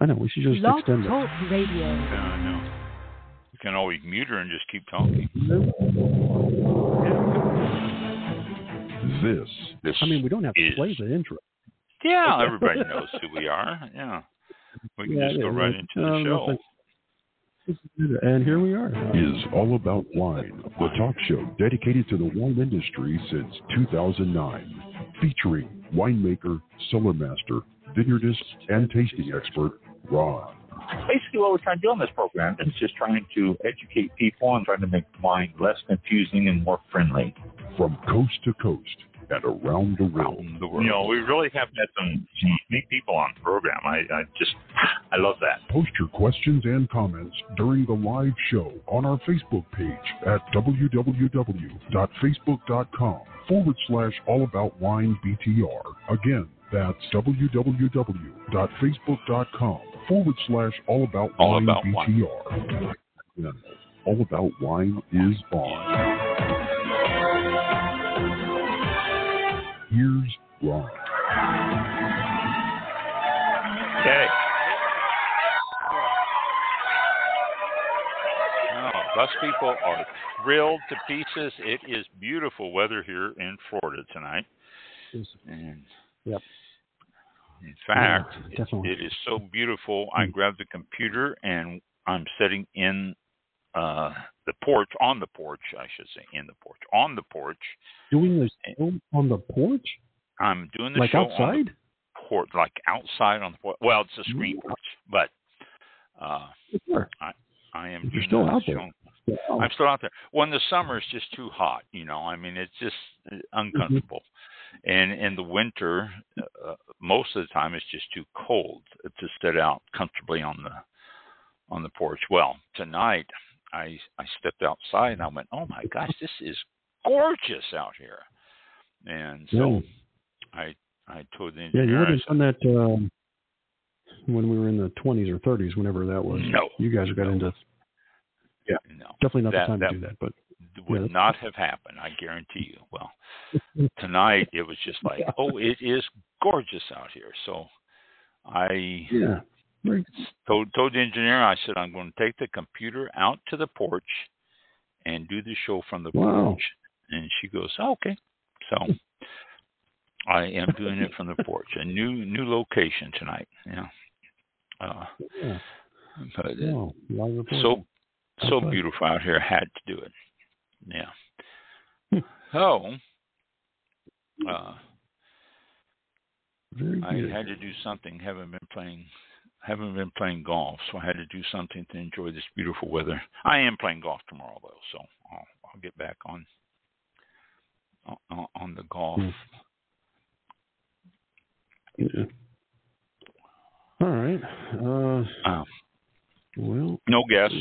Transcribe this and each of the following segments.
I know, we should just Blog extend Talk it. Radio. No. You can always mute her and just keep talking. This I mean, we don't have to play the intro. Yeah, everybody knows who we are. Yeah. We can just go right into the show. And here we are. Is All About Wine, the talk show dedicated to the wine industry since 2009, featuring winemaker, cellar master, vineyardist, and tasting expert, Ron. Basically, what we're trying to do on this program is just trying to educate people and trying to make wine less confusing and more friendly. From coast to coast and around the world. You know, we really have had some neat people on the program. I love that. Post your questions and comments during the live show on our Facebook page at www.facebook.com/allaboutwinebtr. Again, that's www.facebook.com/allaboutwinebtr. All About Wine is on. Here's Ron. Okay. Us people are thrilled to pieces. It is beautiful weather here in Florida tonight. And yep. In fact, definitely. It is so beautiful. I grabbed the computer and I'm sitting in the porch, on the porch, I should say, on the porch. Doing the show on the porch? I'm doing the like show outside? on the porch, like outside on the porch. Well, it's a screen porch, but sure. I am. You're still out there. Wow. I'm still out there. When the summer is just too hot, you know. I mean, it's just uncomfortable. And in the winter, most of the time, it's just too cold to sit out comfortably on the porch. Well, tonight I stepped outside and I went, oh my gosh, this is gorgeous out here. And so I told the engineer. Yeah, you would have done that when we were in the 20s or 30s, whenever that was. No. You guys got into. Yeah. No. Definitely not the time to do that, but. Would not have happened, I guarantee you. Well, tonight it was just like, oh, it is gorgeous out here. So I told the engineer, I said, I'm going to take the computer out to the porch and do the show from the porch. And she goes, oh, okay. So I am doing it from the porch. A new location tonight. Yeah. But so beautiful out here. I had to do it. Yeah. So, I had to do something. Haven't been playing golf, so I had to do something to enjoy this beautiful weather. I am playing golf tomorrow, though, so I'll get back on the golf. Yeah. All right. Well, no guests.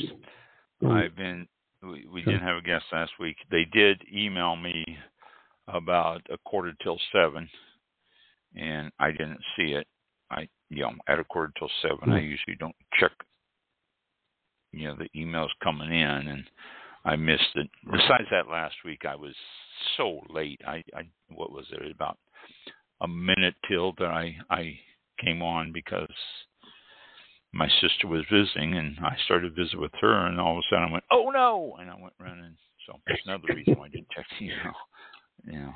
We didn't have a guest last week. They did email me about 6:45, and I didn't see it. At 6:45, I usually don't check, the emails coming in, and I missed it. Besides that, last week I was so late. What was it? About a minute till that I came on because my sister was visiting, and I started to visit with her, and all of a sudden I went, oh, no, and I went running. So that's another reason why I didn't check the email.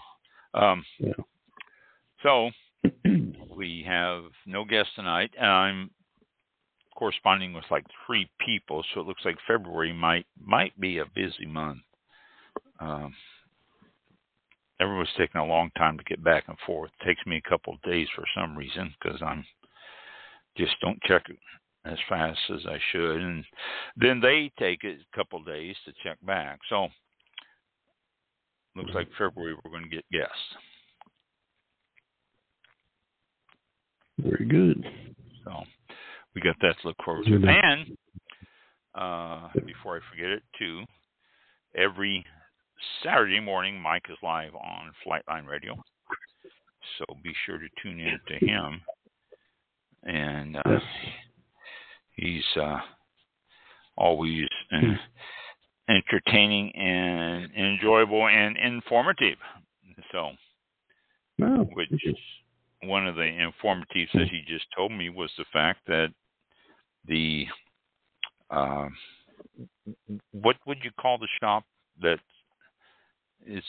So we have no guests tonight, and I'm corresponding with like 3 people, so it looks like February might be a busy month. Everyone's taking a long time to get back and forth. It takes me a couple of days for some reason because I'm just don't check it as fast as I should, and then they take a couple of days to check back. So looks like February we're going to get guests. Very good. So we got that to look forward to. And before I forget it, too, every Saturday morning Mike is live on Flightline Radio, so be sure to tune in to him. And he's always entertaining and enjoyable and informative. So, which one of the informatives that he just told me was the fact that the what would you call the shop that it's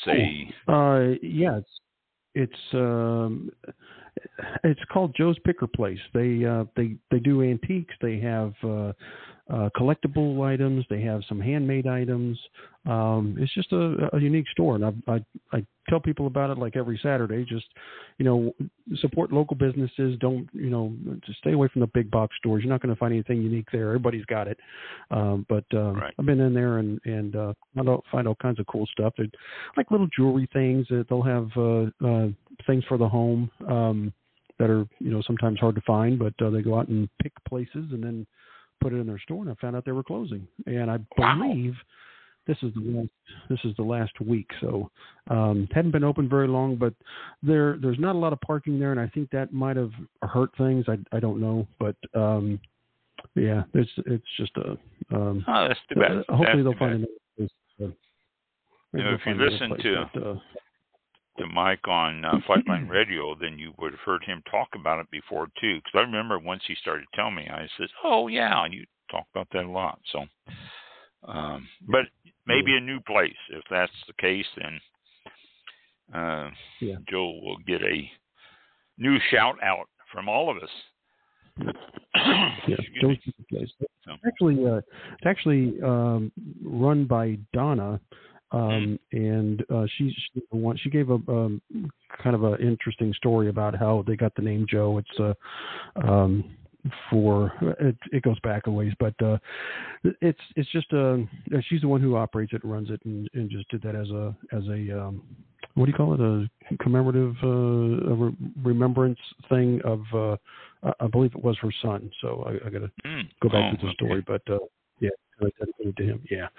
it's called Joe's Picker Place. They do antiques. They have collectible items. They have some handmade items. It's just a unique store, and I tell people about it like every Saturday. Just support local businesses. Don't just stay away from the big box stores. You're not going to find anything unique there. Everybody's got it. But right. I've been in there and find all kinds of cool stuff. They're like little jewelry things. They'll have things for the home that are sometimes hard to find, but they go out and pick places and then put it in their store. And I found out they were closing, and I believe this is the last week. So hadn't been open very long, but there's not a lot of parking there, and I think that might have hurt things. I don't know, but yeah, it's just a. That's too bad. Hopefully they'll find another place. If you listen to Mike on Flightline Radio, then you would have heard him talk about it before too. Because I remember once he started telling me, I said, "Oh yeah," and you talk about that a lot. So, but maybe a new place. If that's the case, then Joe will get a new shout out from all of us. Joe's Place. It's actually run by Donna. And she's the one. She gave a kind of an interesting story about how they got the name Joe. It's it goes back a ways, but it's just she's the one who operates it, runs it, and just did that as a what do you call it, a commemorative remembrance thing of I believe it was her son. So I got to go back to the story, but yeah, I dedicated to him. Yeah.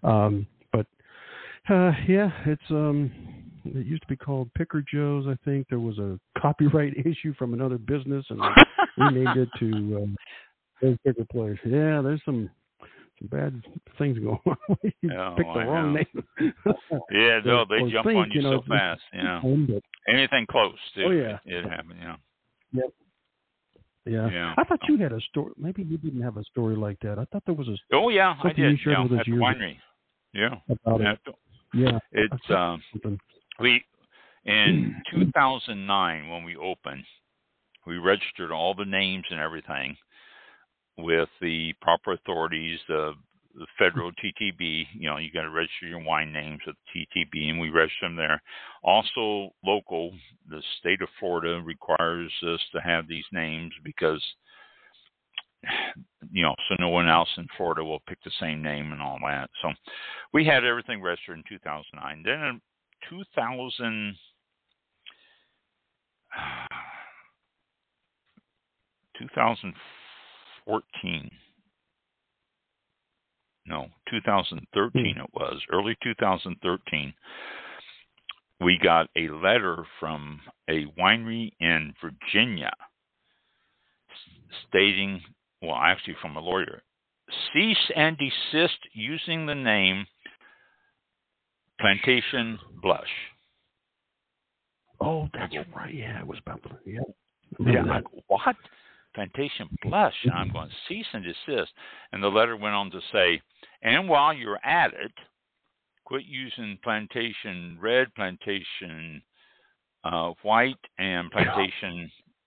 It's it used to be called Picker Joe's. I think there was a copyright issue from another business, and they renamed it to Joe's Picker Place. Yeah, there's some bad things going on. You picked the wrong name. Yeah, they jump on you so fast. Anything close to it happened. Yep. Yeah. I thought you had a story. Maybe you didn't have a story like that. I thought there was a. Oh yeah, I did. You shared with us at the winery. Yeah. About it. Yeah, it's we in 2009 when we opened, we registered all the names and everything with the proper authorities, the federal TTB. You got to register your wine names with TTB, and we register them there. Also, local, the state of Florida requires us to have these names because so no one else in Florida will pick the same name and all that. So we had everything registered in 2009. Then in 2013 it was, early 2013, we got a letter from a winery in Virginia stating, well, actually from a lawyer, cease and desist using the name Plantation Blush. Oh, that's right. Yeah, it was about like, what? Plantation Blush? And I'm going, cease and desist. And the letter went on to say, and while you're at it, quit using Plantation Red, Plantation White, and Plantation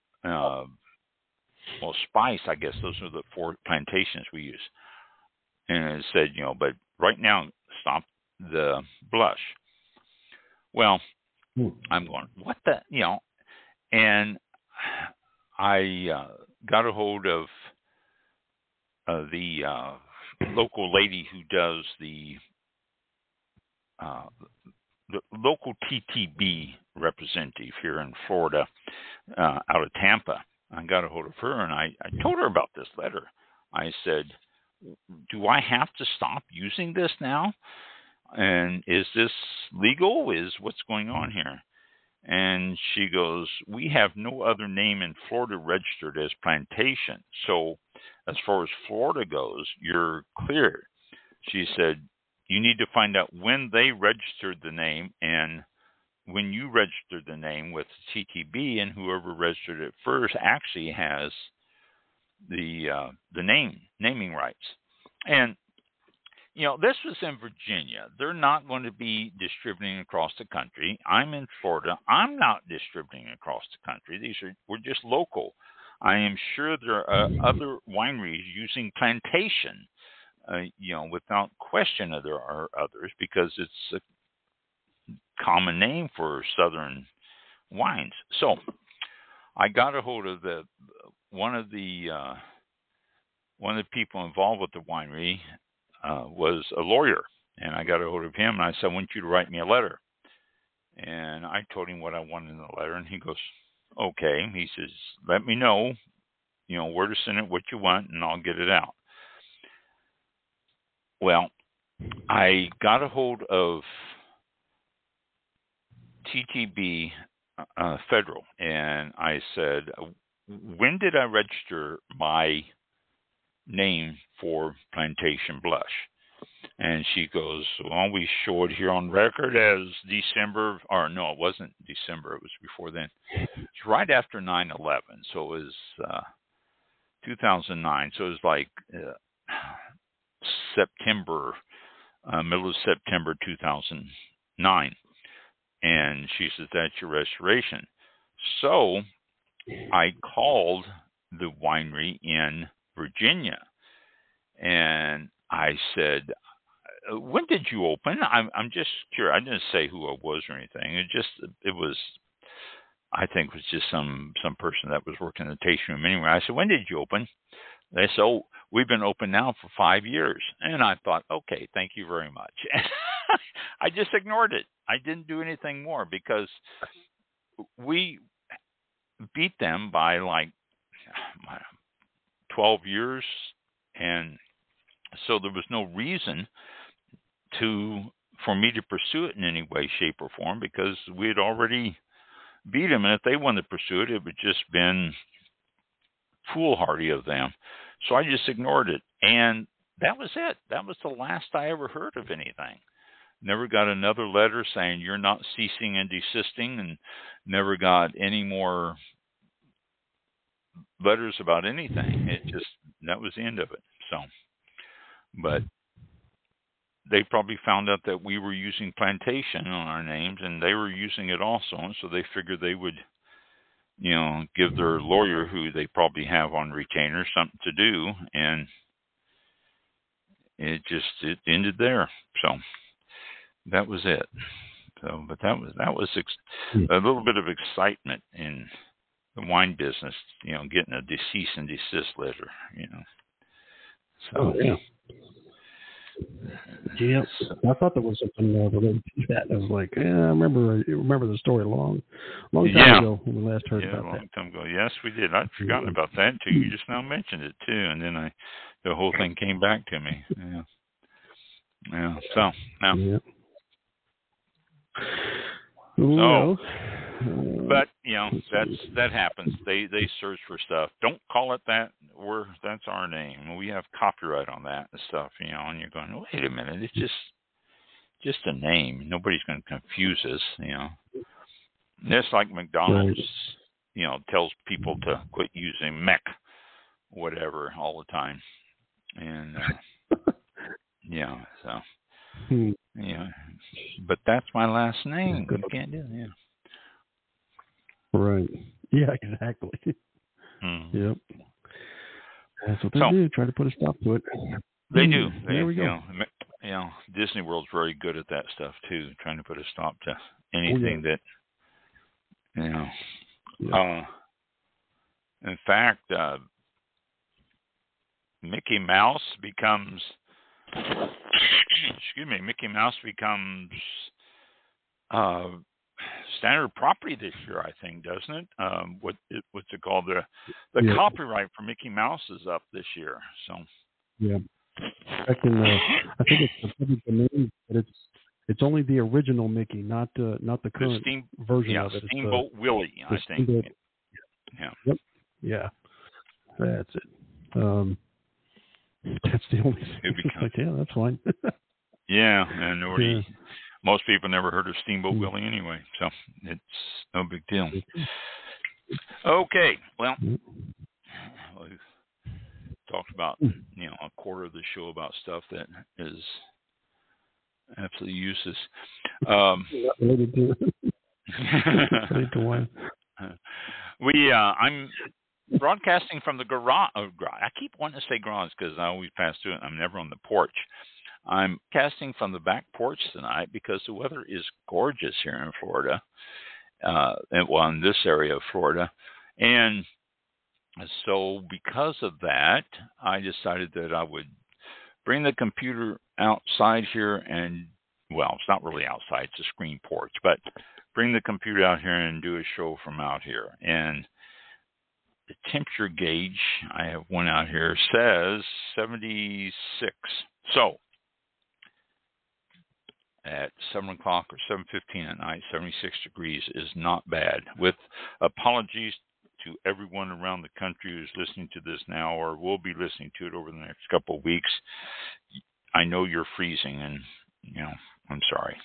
Spice. I guess those are the 4 plantations we use. And it said, but right now, stop the blush. Well, I'm going, what the, and I got a hold of the local lady who does the local TTB representative here in Florida, out of Tampa. I got a hold of her, and I told her about this letter. I said, do I have to stop using this now? And is this legal? What's going on here? And she goes, we have no other name in Florida registered as Plantation. So as far as Florida goes, you're clear. She said, you need to find out when they registered the name and when you registered the name with TTB, and whoever registered it first actually has naming rights. And this was in Virginia. They're not going to be distributing across the country. I'm in Florida. I'm not distributing across the country. We're just local. I am sure there are other wineries using plantation. Without question, there are others because it's a common name for Southern wines. So I got a hold of one of the people involved with the winery. Was a lawyer, and I got a hold of him, and I said, I want you to write me a letter. And I told him what I wanted in the letter, and he goes, okay. He says, let me know, where to send it, what you want, and I'll get it out. Well, I got a hold of TTB Federal, and I said, when did I register my name for Plantation Blush? And she goes, well, we show it here on record as December, or no, it wasn't December, it was before then. It's right after 9/11, so it was 2009, so it was like September, middle of September 2009. And she says, that's your restoration. So I called the winery in Virginia, and I said, when did you open? I'm just curious. I didn't say who I was or anything. I think it was just some person that was working in the tasting room anyway. I said, when did you open? They said, oh, we've been open now for 5 years. And I thought, okay, thank you very much. I just ignored it. I didn't do anything more because we beat them by like 12 years, and so there was no reason for me to pursue it in any way, shape, or form because we had already beat them, and if they wanted to pursue it, it would just been foolhardy of them. So I just ignored it, and that was it. That was the last I ever heard of anything. Never got another letter saying you're not ceasing and desisting, and never got any more letters about anything. That was the end of it. So, but they probably found out that we were using plantation on our names, and they were using it also, and so they figured they would, give their lawyer, who they probably have on retainer, something to do, and it ended there. So that was it. So, but that was a little bit of excitement in the wine business, getting a cease and desist letter, So, oh, yeah. Yeah, I thought there was something related to that. I was like, I remember the story a long time ago when we last heard about that. Yeah, a long time ago. Yes, we did. I'd forgotten about that too. You just now mentioned it too, and then the whole thing came back to me. Yeah. So now. Yeah. So, but that happens. They search for stuff. Don't call it that. That's our name. We have copyright on that and stuff. And you're going, wait a minute, it's just a name. Nobody's going to confuse us. It's like McDonald's. Tells people to quit using Mech, whatever, all the time. And so. But that's my last name. You can't do it. Right. Yeah, exactly. Yep. That's what they do. Try to put a stop to it. They do. There we go. Disney World's very good at that stuff too, trying to put a stop to anything that. In fact, Mickey Mouse becomes. Mickey Mouse becomes standard property this year, I think, doesn't it? What's it called? The copyright for Mickey Mouse is up this year. So yeah, I think it's the public domain, but it's only the original Mickey, not the current version of it. Steamboat Willie, I think. Yeah. Yep. Yeah. That's it. That's the only thing. That's fine. Yeah, and most people never heard of Steamboat Willie anyway, so it's no big deal. Okay, well, talked about, a quarter of the show about stuff that is absolutely useless. Related to wine. I'm broadcasting from the garage. I keep wanting to say garage because I always pass through it. I'm never on the porch. I'm casting from the back porch tonight because the weather is gorgeous here in Florida, in this area of Florida. And so because of that, I decided that I would bring the computer outside here and, well, it's not really outside, it's a screen porch, but bring the computer out here and do a show from out here. And the temperature gauge, I have one out here, says 76. So at 7 o'clock or 7:15 at night, 76 degrees is not bad. With apologies to everyone around the country who's listening to this now or will be listening to it over the next couple of weeks. I know you're freezing, and, I'm sorry.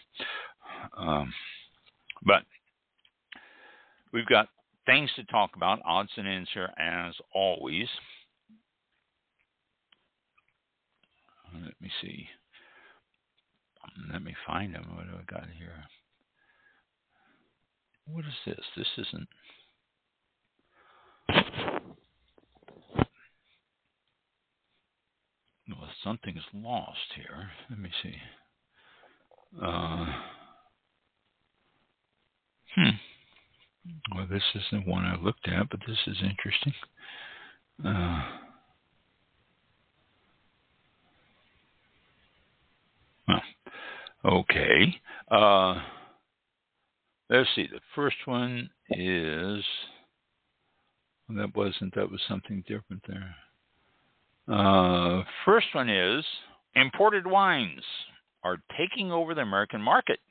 But we've got things to talk about, odds and ends here as always. Let me see. Let me find them. What do I got here? What is this? This isn't. Well, something is lost here. Let me see. Well, this isn't one I looked at, but this is interesting. Okay. Let's see. The first one is. That was something different there. First one is imported wines are taking over the American market.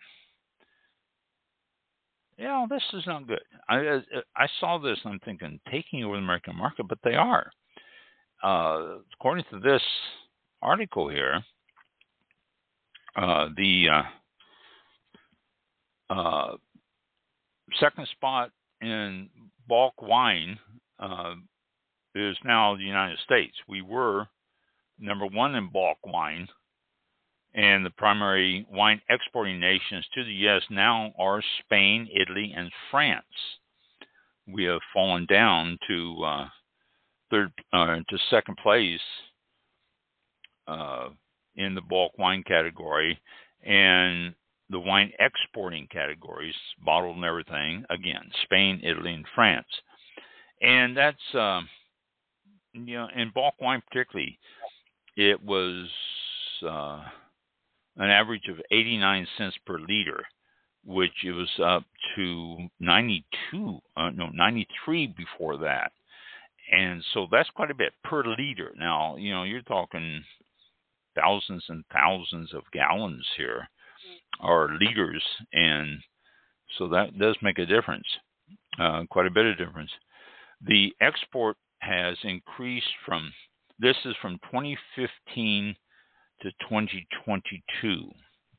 This is not good. I saw this and I'm thinking, taking over the American market, but they are. According to this article here, the second spot in bulk wine is now the United States. We were number one in bulk wine, and the primary wine exporting nations to the U.S. now are Spain, Italy, and France. We have fallen down to second place in the bulk wine category, and the wine exporting categories, bottled and everything, again, Spain, Italy, and France. And that's, in bulk wine particularly, it was an average of 89 cents per liter, which it was up to 93 before that. And so that's quite a bit per liter. Now, you're talking thousands and thousands of gallons here, or liters, and so that does make a difference, quite a bit of difference. The export has increased this is from 2015 to 2022.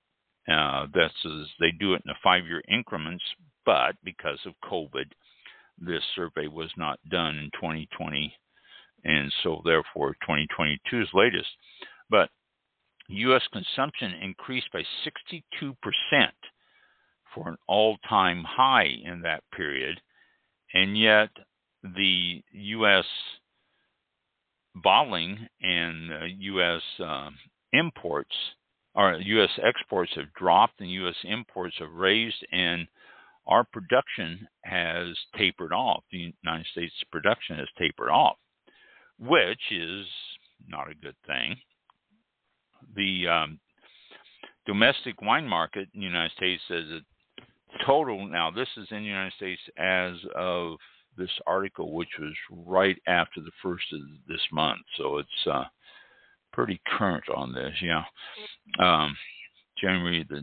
They do it in 5-year increments, but because of COVID, this survey was not done in 2020, and so therefore 2022 is latest. But U.S. consumption increased by 62% for an all-time high in that period, and yet the U.S. bottling and U.S. imports, or U.S. exports have dropped and U.S. imports have raised, and our production has tapered off. The United States production has tapered off, which is not a good thing. The domestic wine market in the United States says that total, now this is in the United States as of this article, which was right after the first of this month, so it's pretty current on this, January the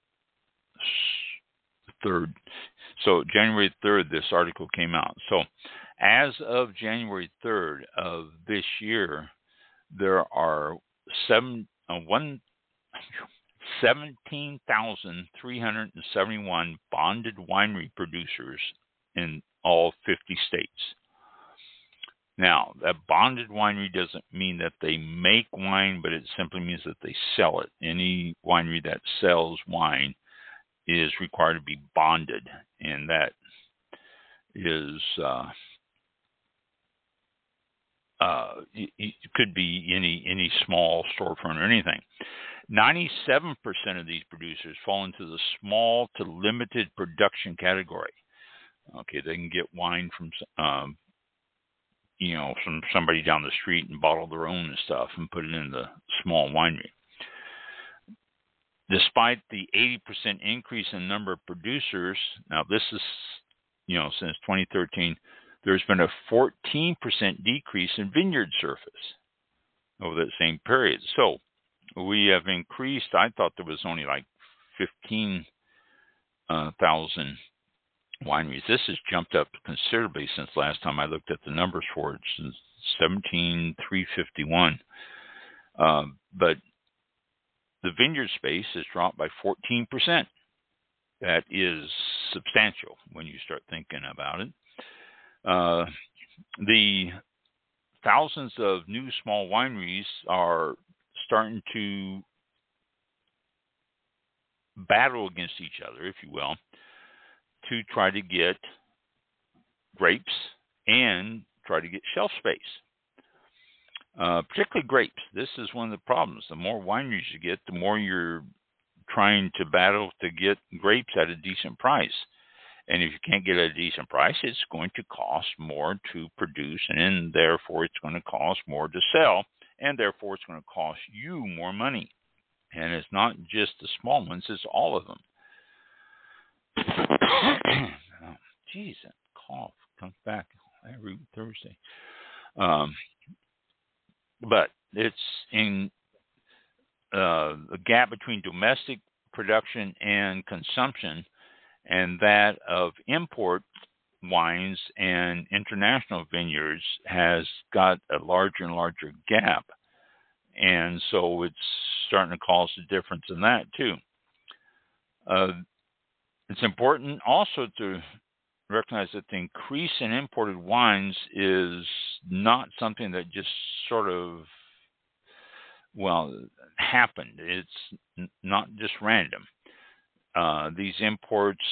3rd. So January 3rd, this article came out. So as of January 3rd of this year, there are 17,371 bonded winery producers in all 50 states. Now, a bonded winery doesn't mean that they make wine, but it simply means that they sell it. Any winery that sells wine is required to be bonded, and that is it could be any small storefront or anything. 97% of these producers fall into the small to limited production category. Okay, they can get wine from from somebody down the street and bottle their own and stuff and put it in the small winery. Despite the 80% increase in number of producers, now this is, since 2013, there's been a 14% decrease in vineyard surface over that same period. So we have increased. I thought there was only like 15,000 wineries. This has jumped up considerably since last time I looked at the numbers for it, since 17,351. But the vineyard space has dropped by 14%. That is substantial when you start thinking about it. The thousands of new small wineries are starting to battle against each other, if you will, to try to get grapes and try to get shelf space. Particularly grapes. This is one of the problems. The more wineries you get, the more you're trying to battle to get grapes at a decent price. And if you can't get at a decent price, it's going to cost more to produce, and therefore it's going to cost more to sell, and therefore it's going to cost you more money. And it's not just the small ones, it's all of them. Oh, geez, that cough comes back every Thursday. But it's in the gap between domestic production and consumption and that of import wines and international vineyards has got a larger and larger gap. And so it's starting to cause a difference in that too. It's important also to recognize that the increase in imported wines is not something that just sort of, happened. It's not just random. These imports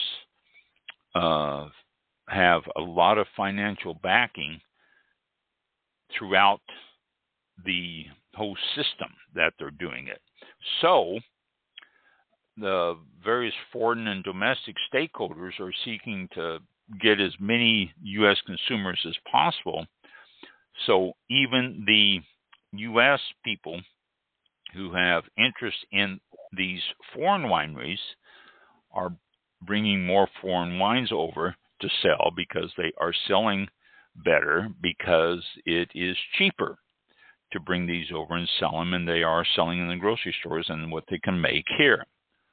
have a lot of financial backing throughout the whole system that they're doing it. So the various foreign and domestic stakeholders are seeking to get as many U.S. consumers as possible. So even the U.S. people who have interest in these foreign wineries are bringing more foreign wines over to sell because they are selling better, because it is cheaper to bring these over and sell them, and they are selling in the grocery stores and what they can make here.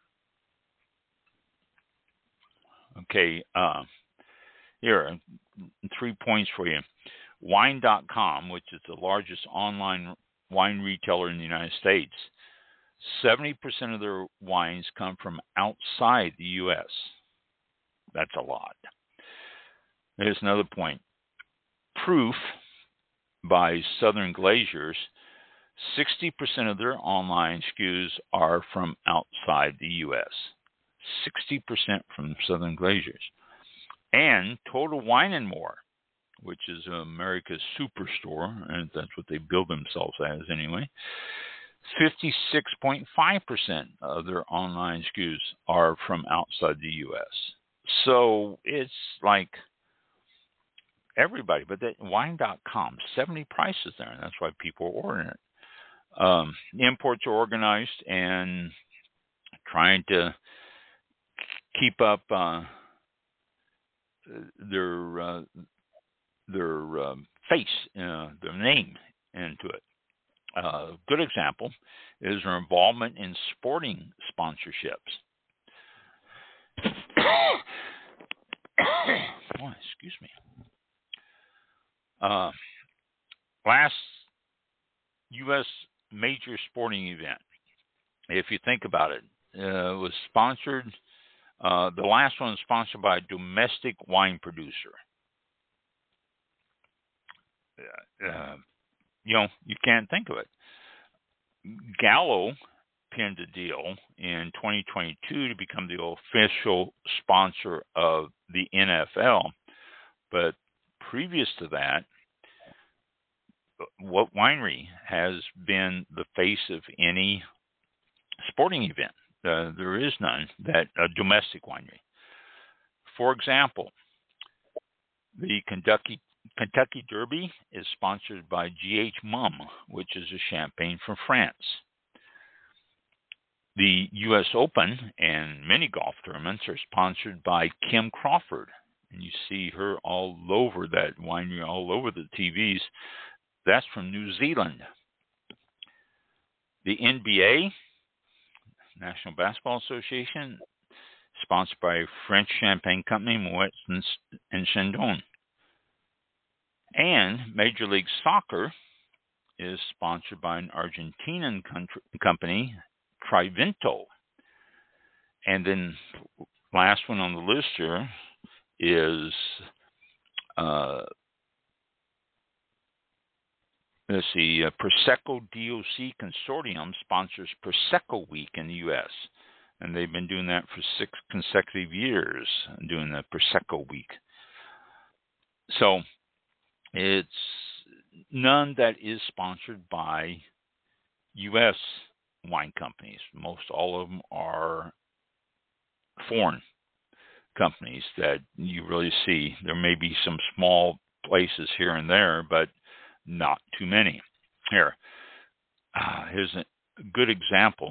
Okay, here are 3 points for you. Wine.com, which is the largest online wine retailer in the United States, 70% of their wines come from outside the U.S. That's a lot. There's another point. Proof by Southern Glaciers, 60% of their online SKUs are from outside the U.S. 60% from Southern Glaciers. And Total Wine & More, which is America's superstore, and that's what they build themselves as anyway, 56.5% of their online SKUs are from outside the U.S. So it's like everybody, but that wine.com, 70 prices there, and that's why people are ordering it. Imports are organized and trying to keep up their face, their name into it. A good example is their involvement in sporting sponsorships. Oh, excuse me. Last U.S. major sporting event, if you think about it, was sponsored. The last one was sponsored by a domestic wine producer. you can't think of it. Gallo pinned a deal in 2022 to become the official sponsor of the NFL. But previous to that, what winery has been the face of any sporting event? There is none that a domestic winery. For example, the Kentucky Derby is sponsored by G.H. Mumm, which is a champagne from France. The U.S. Open and many golf tournaments are sponsored by Kim Crawford. And you see her all over that winery, all over the TVs. That's from New Zealand. The NBA, National Basketball Association, sponsored by French champagne company Moet and Chandon. And Major League Soccer is sponsored by an Argentinian company, Trivento. And then last one on the list here is, Prosecco DOC Consortium sponsors Prosecco Week in the U.S. And they've been doing that for 6 consecutive years, doing the Prosecco Week. So it's none that is sponsored by U.S. wine companies. Most all of them are foreign companies that you really see. There may be some small places here and there, but not too many. Here's a good example.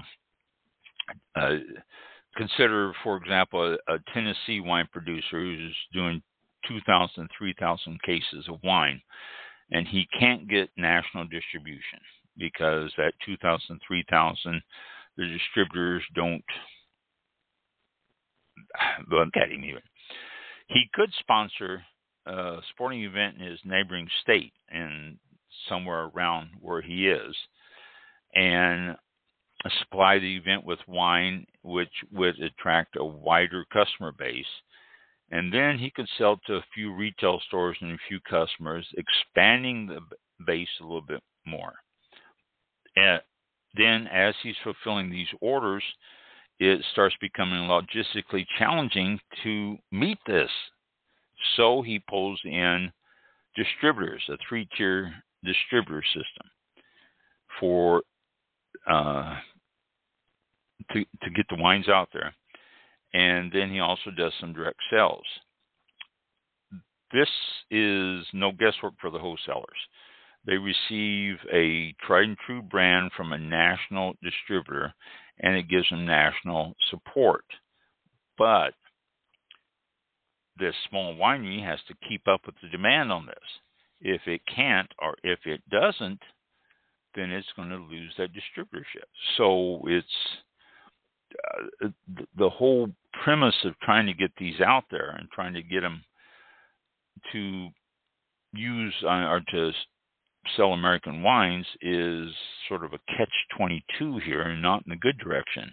Consider, for example, a Tennessee wine producer who's doing 2,000, 3,000 cases of wine, and he can't get national distribution because that 2,000, 3,000, the distributors don't look at him even. He could sponsor a sporting event in his neighboring state and somewhere around where he is, and supply the event with wine which would attract a wider customer base. And then he could sell to a few retail stores and a few customers, expanding the base a little bit more. And then as he's fulfilling these orders, it starts becoming logistically challenging to meet this. So he pulls in distributors, a 3-tier distributor system for to get the wines out there. And then he also does some direct sales. This is no guesswork for the wholesalers. They receive a tried and true brand from a national distributor, and it gives them national support. But this small winery has to keep up with the demand on this. If it can't, or if it doesn't, then it's going to lose that distributorship. So it's the whole premise of trying to get these out there and trying to get them to use or to sell American wines is sort of a catch-22 here, and not in the good direction.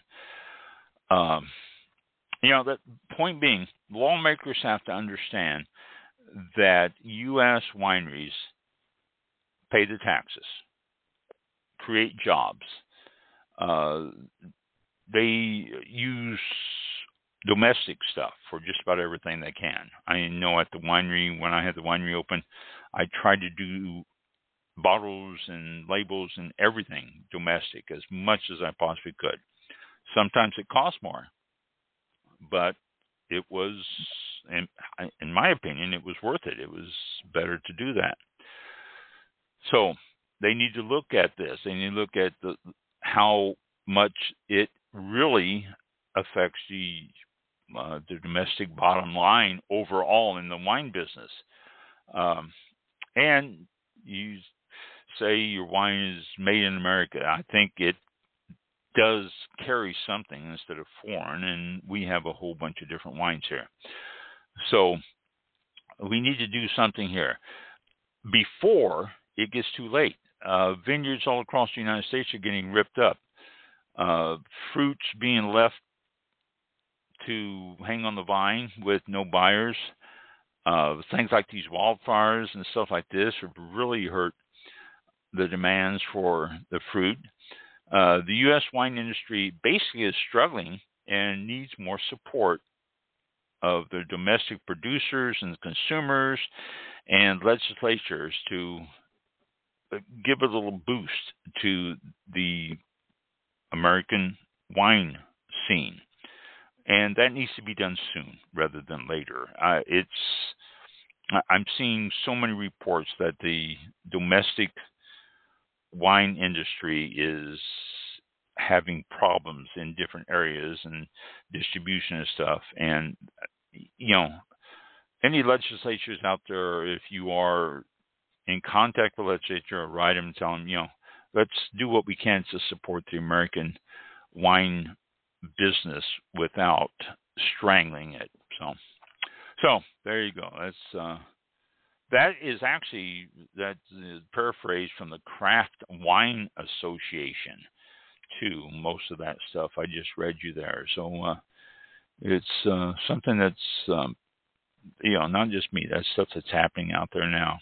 The point being, lawmakers have to understand that U.S. wineries pay the taxes, create jobs. They use domestic stuff for just about everything they can. I know at the winery, when I had the winery open, I tried to do bottles and labels and everything domestic as much as I possibly could. Sometimes it cost more, but it was, in my opinion, it was worth it. It was better to do that. So they need to look at this. They need to look at how much it really affects the domestic bottom line overall in the wine business. And you say your wine is made in America. I think it does carry something instead of foreign, and we have a whole bunch of different wines here. So we need to do something here before it gets too late. Vineyards all across the United States are getting ripped up. Fruits being left to hang on the vine with no buyers. Things like these wildfires and stuff like this have really hurt the demands for the fruit. The U.S. wine industry basically is struggling and needs more support of the domestic producers and consumers and legislatures to give a little boost to the American wine scene. And that needs to be done soon rather than later. I'm seeing so many reports that the domestic wine industry is having problems in different areas and distribution and stuff. And, any legislatures out there, if you are in contact with the legislature, write them and tell them, let's do what we can to support the American wine business without strangling it. So there you go. That is actually paraphrased from the Craft Wine Association too. Most of that stuff I just read you there. So it's something that's not just me. That's stuff that's happening out there now.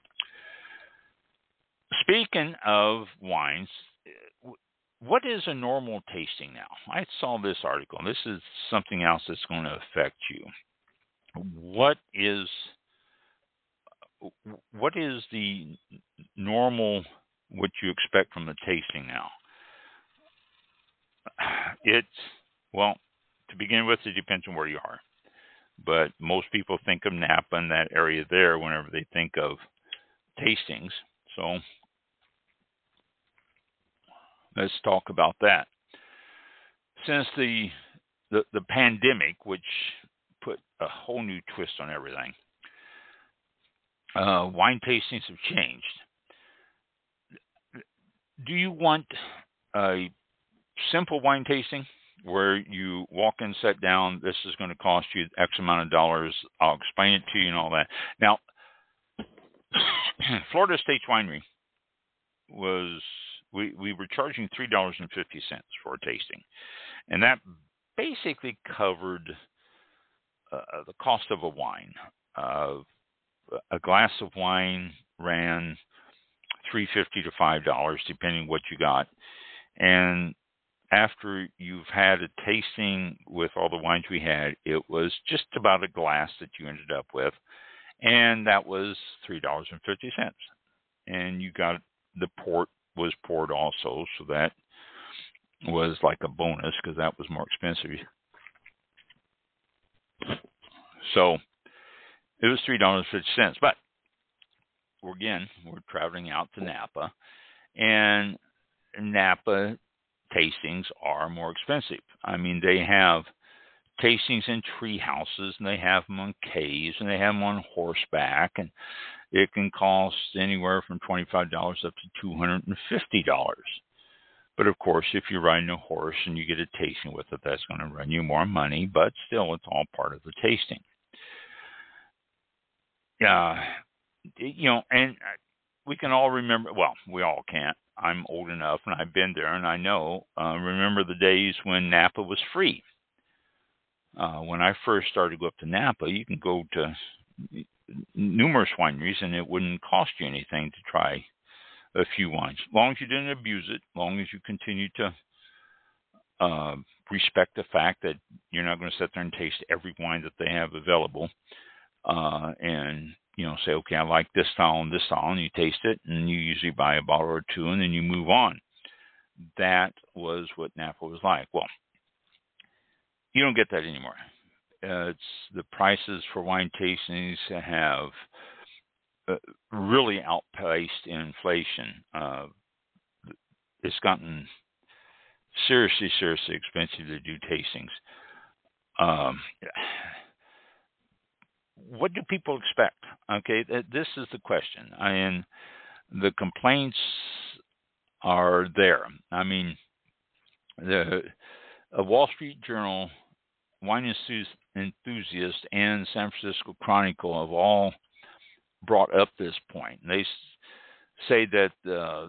Speaking of wines, what is a normal tasting now? I saw this article. This is something else that's going to affect you. What is the normal, what you expect from the tasting now? To begin with, it depends on where you are. But most people think of Napa and that area there whenever they think of tastings. So let's talk about that. Since the pandemic, which put a whole new twist on everything, wine tastings have changed. Do you want a simple wine tasting where you walk in, sit down, this is going to cost you X amount of dollars, I'll explain it to you and all that? Now, Florida State Winery we were charging $3.50 for a tasting, and that basically covered the cost of a wine. A glass of wine ran $3.50 to $5, depending what you got. And after you've had a tasting with all the wines we had, it was just about a glass that you ended up with, and that was $3.50. And you got the port was poured also, so that was like a bonus because that was more expensive. So it was $3.50. But we're traveling out to Napa, and Napa tastings are more expensive. I mean, they have tastings in tree houses, and they have them on caves, and they have them on horseback, and it can cost anywhere from $25 up to $250. But of course, if you're riding a horse and you get a tasting with it, that's going to run you more money, but still, it's all part of the tasting. And we can all remember, well, we all can't. I'm old enough, and I've been there, and I know, remember the days when Napa was free. When I first started to go up to Napa, you can go to numerous wineries, and it wouldn't cost you anything to try a few wines, as long as you didn't abuse it, as long as you continue to respect the fact that you're not going to sit there and taste every wine that they have available, and say, okay, I like this style, and you taste it, and you usually buy a bottle or two, and then you move on. That was what Napa was like. Well, you don't get that anymore. It's the prices for wine tastings have really outpaced inflation. It's gotten seriously expensive to do tastings. What do people expect? Okay, this is the question. And the complaints are there. I mean, the Wall Street Journal, Wine Enthusiast, and San Francisco Chronicle have all brought up this point. They say that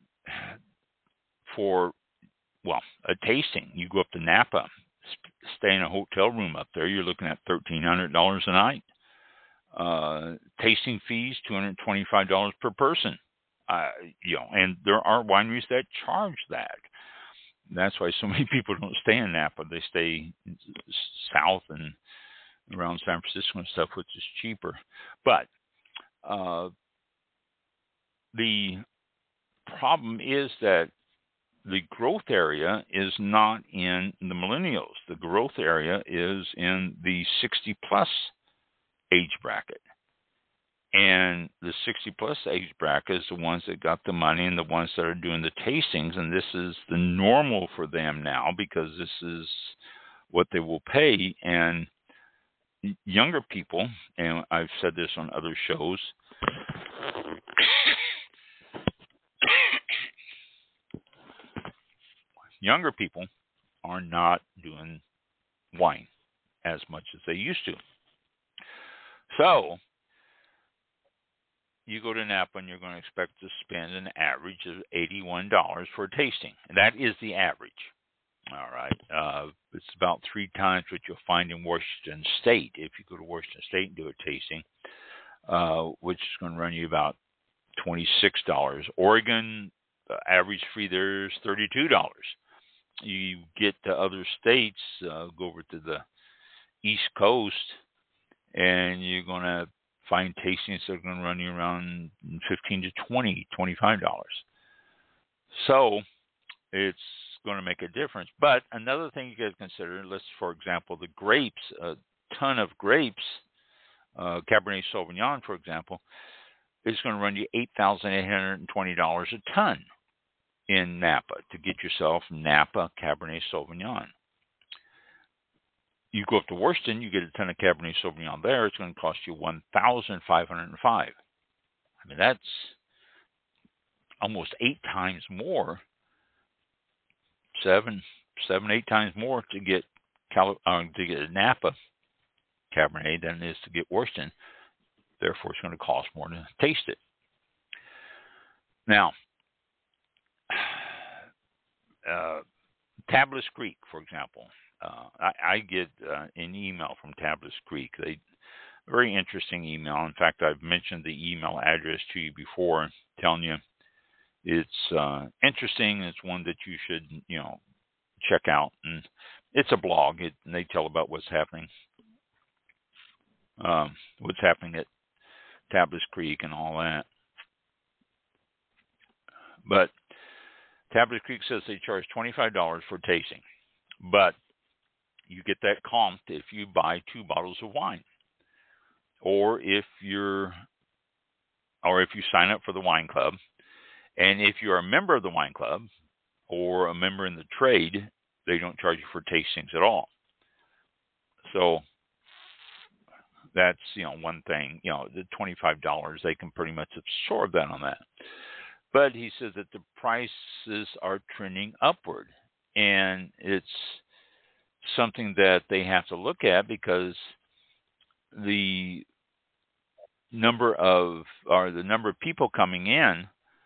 for a tasting, you go up to Napa, stay in a hotel room up there, you're looking at $1,300 a night. Tasting fees, $225 per person. And there are wineries that charge that. That's why so many people don't stay in Napa. They stay south and around San Francisco and stuff, which is cheaper. But the problem is that the growth area is not in the millennials. The growth area is in the 60-plus age bracket. And the 60-plus age bracket is the ones that got the money and the ones that are doing the tastings. And this is the normal for them now because this is what they will pay. And younger people, and I've said this on other shows, younger people are not doing wine as much as they used to. So you go to Napa and you're going to expect to spend an average of $81 for a tasting. And that is the average. All right. It's about 3 times what you'll find in Washington State. If you go to Washington State and do a tasting, which is going to run you about $26. Oregon, the average fee there is $32. You get to other states, go over to the East Coast, and you're going to find tastings that are going to run you around $15 to $25. So it's going to make a difference. But another thing you guys consider, let's, for example, the grapes, a ton of grapes, Cabernet Sauvignon, for example, is going to run you $8,820 a ton in Napa to get yourself Napa Cabernet Sauvignon. You go up to Washington, you get a ton of Cabernet Sauvignon there. It's going to cost you $1,505. I mean, that's almost 8 times more, 8 times more to get a Napa Cabernet than it is to get Washington. Therefore, it's going to cost more to taste it. Now, Tablas Creek, for example. I get an email from Tablas Creek. Very interesting email. In fact, I've mentioned the email address to you before, telling you it's interesting. It's one that you should, check out. And it's a blog. And they tell about what's happening at Tablas Creek and all that. But Tablas Creek says they charge $25 for tasting, but you get that comped if you buy 2 bottles of wine, or if you sign up for the wine club, and if you're a member of the wine club or a member in the trade, they don't charge you for tastings at all. So that's one thing. The $25 they can pretty much absorb that on that. But he says that the prices are trending upward, and it's something that they have to look at because the number of people coming in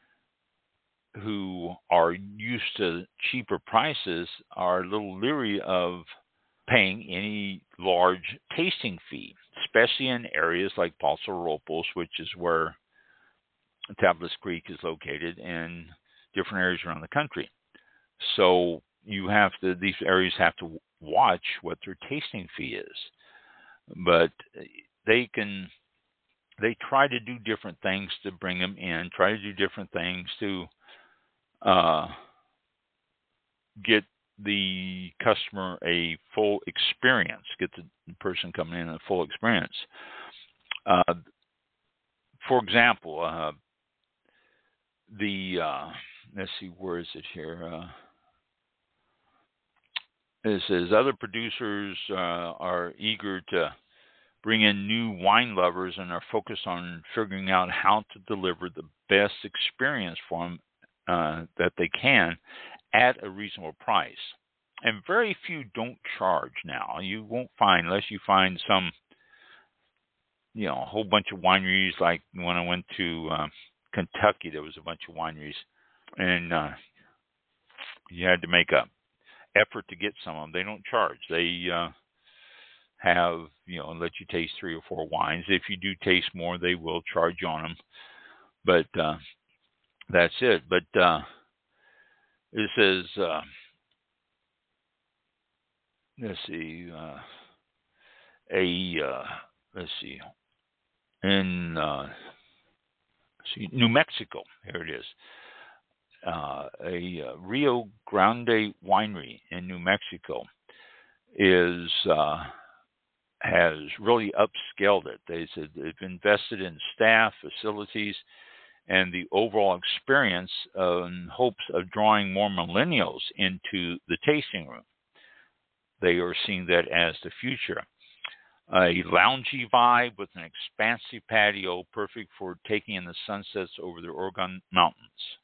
who are used to cheaper prices are a little leery of paying any large tasting fee, especially in areas like Paso Robles, which is where Tablas Creek is located, and different areas around the country. So these areas have to watch what their tasting fee is. But they try to do different things to bring them in, try to do different things to get the customer a full experience, get the person coming in a full experience. For example, let's see, where is it here? It says other producers are eager to bring in new wine lovers and are focused on figuring out how to deliver the best experience for them that they can at a reasonable price. And very few don't charge now. You won't find, unless you find some, a whole bunch of wineries. Like when I went to Kentucky, there was a bunch of wineries, and you had to make a effort to get some of them. They don't charge. They have, let you taste 3 or 4 wines. If you do taste more, they will charge you on them. But that's it. But it says, let's see, in New Mexico, here it is. A Rio Grande winery in New Mexico has really upscaled it. They said they've invested in staff, facilities, and the overall experience in hopes of drawing more millennials into the tasting room. They are seeing that as the future. A loungy vibe with an expansive patio, perfect for taking in the sunsets over the Oregon mountains.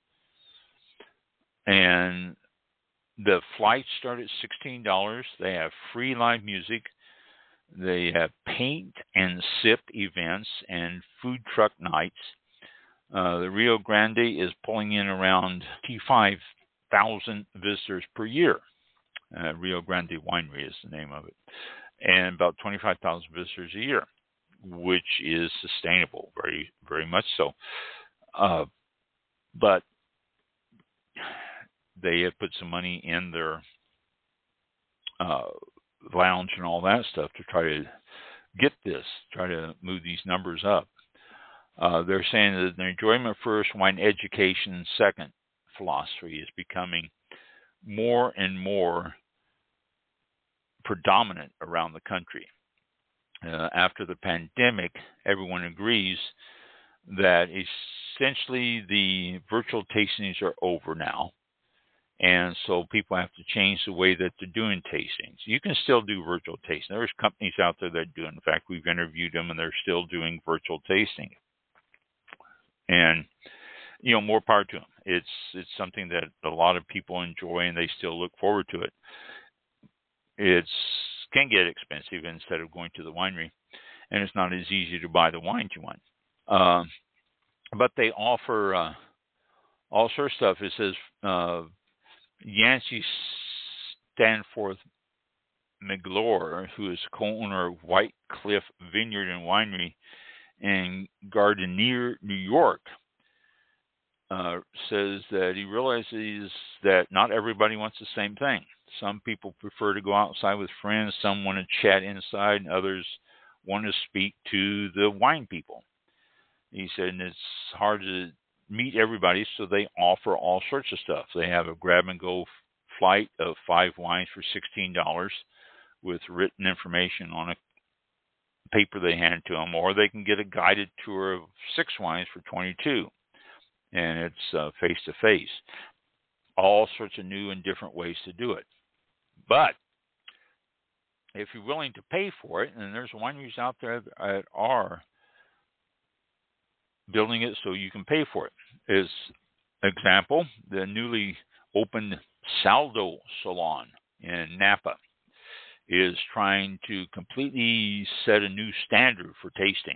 And the flights start at $16. They have free live music. They have paint and sip events and food truck nights. The Rio Grande is pulling in around 25,000 visitors per year. Rio Grande Winery is the name of it. And about 25,000 visitors a year, which is sustainable, very, very much so. But they have put some money in their lounge and all that stuff to try to try to move these numbers up. They're saying that the enjoyment first, wine education second philosophy is becoming more and more predominant around the country. After the pandemic, everyone agrees that essentially the virtual tastings are over now. And so people have to change the way that they're doing tastings. You can still do virtual tasting. There's companies out there that do it. In fact, we've interviewed them, and they're still doing virtual tasting. And, more power to them. It's something that a lot of people enjoy, and they still look forward to it. It can get expensive instead of going to the winery, and it's not as easy to buy the wines you want. But they offer all sorts of stuff. It says Yancey Stanforth McGlure, who is co-owner of White Cliff Vineyard and Winery in Gardiner, New York, says that he realizes that not everybody wants the same thing. Some people prefer to go outside with friends. Some want to chat inside, and others want to speak to the wine people. He said, and it's hard to meet everybody, so they offer all sorts of stuff. They have a grab-and-go flight of 5 wines for $16 with written information on a paper they hand to them, or they can get a guided tour of 6 wines for $22, and it's face-to-face. All sorts of new and different ways to do it. But if you're willing to pay for it, and there's wineries out there that are building it so you can pay for it. As example, the newly opened Saldo Salon in Napa is trying to completely set a new standard for tasting.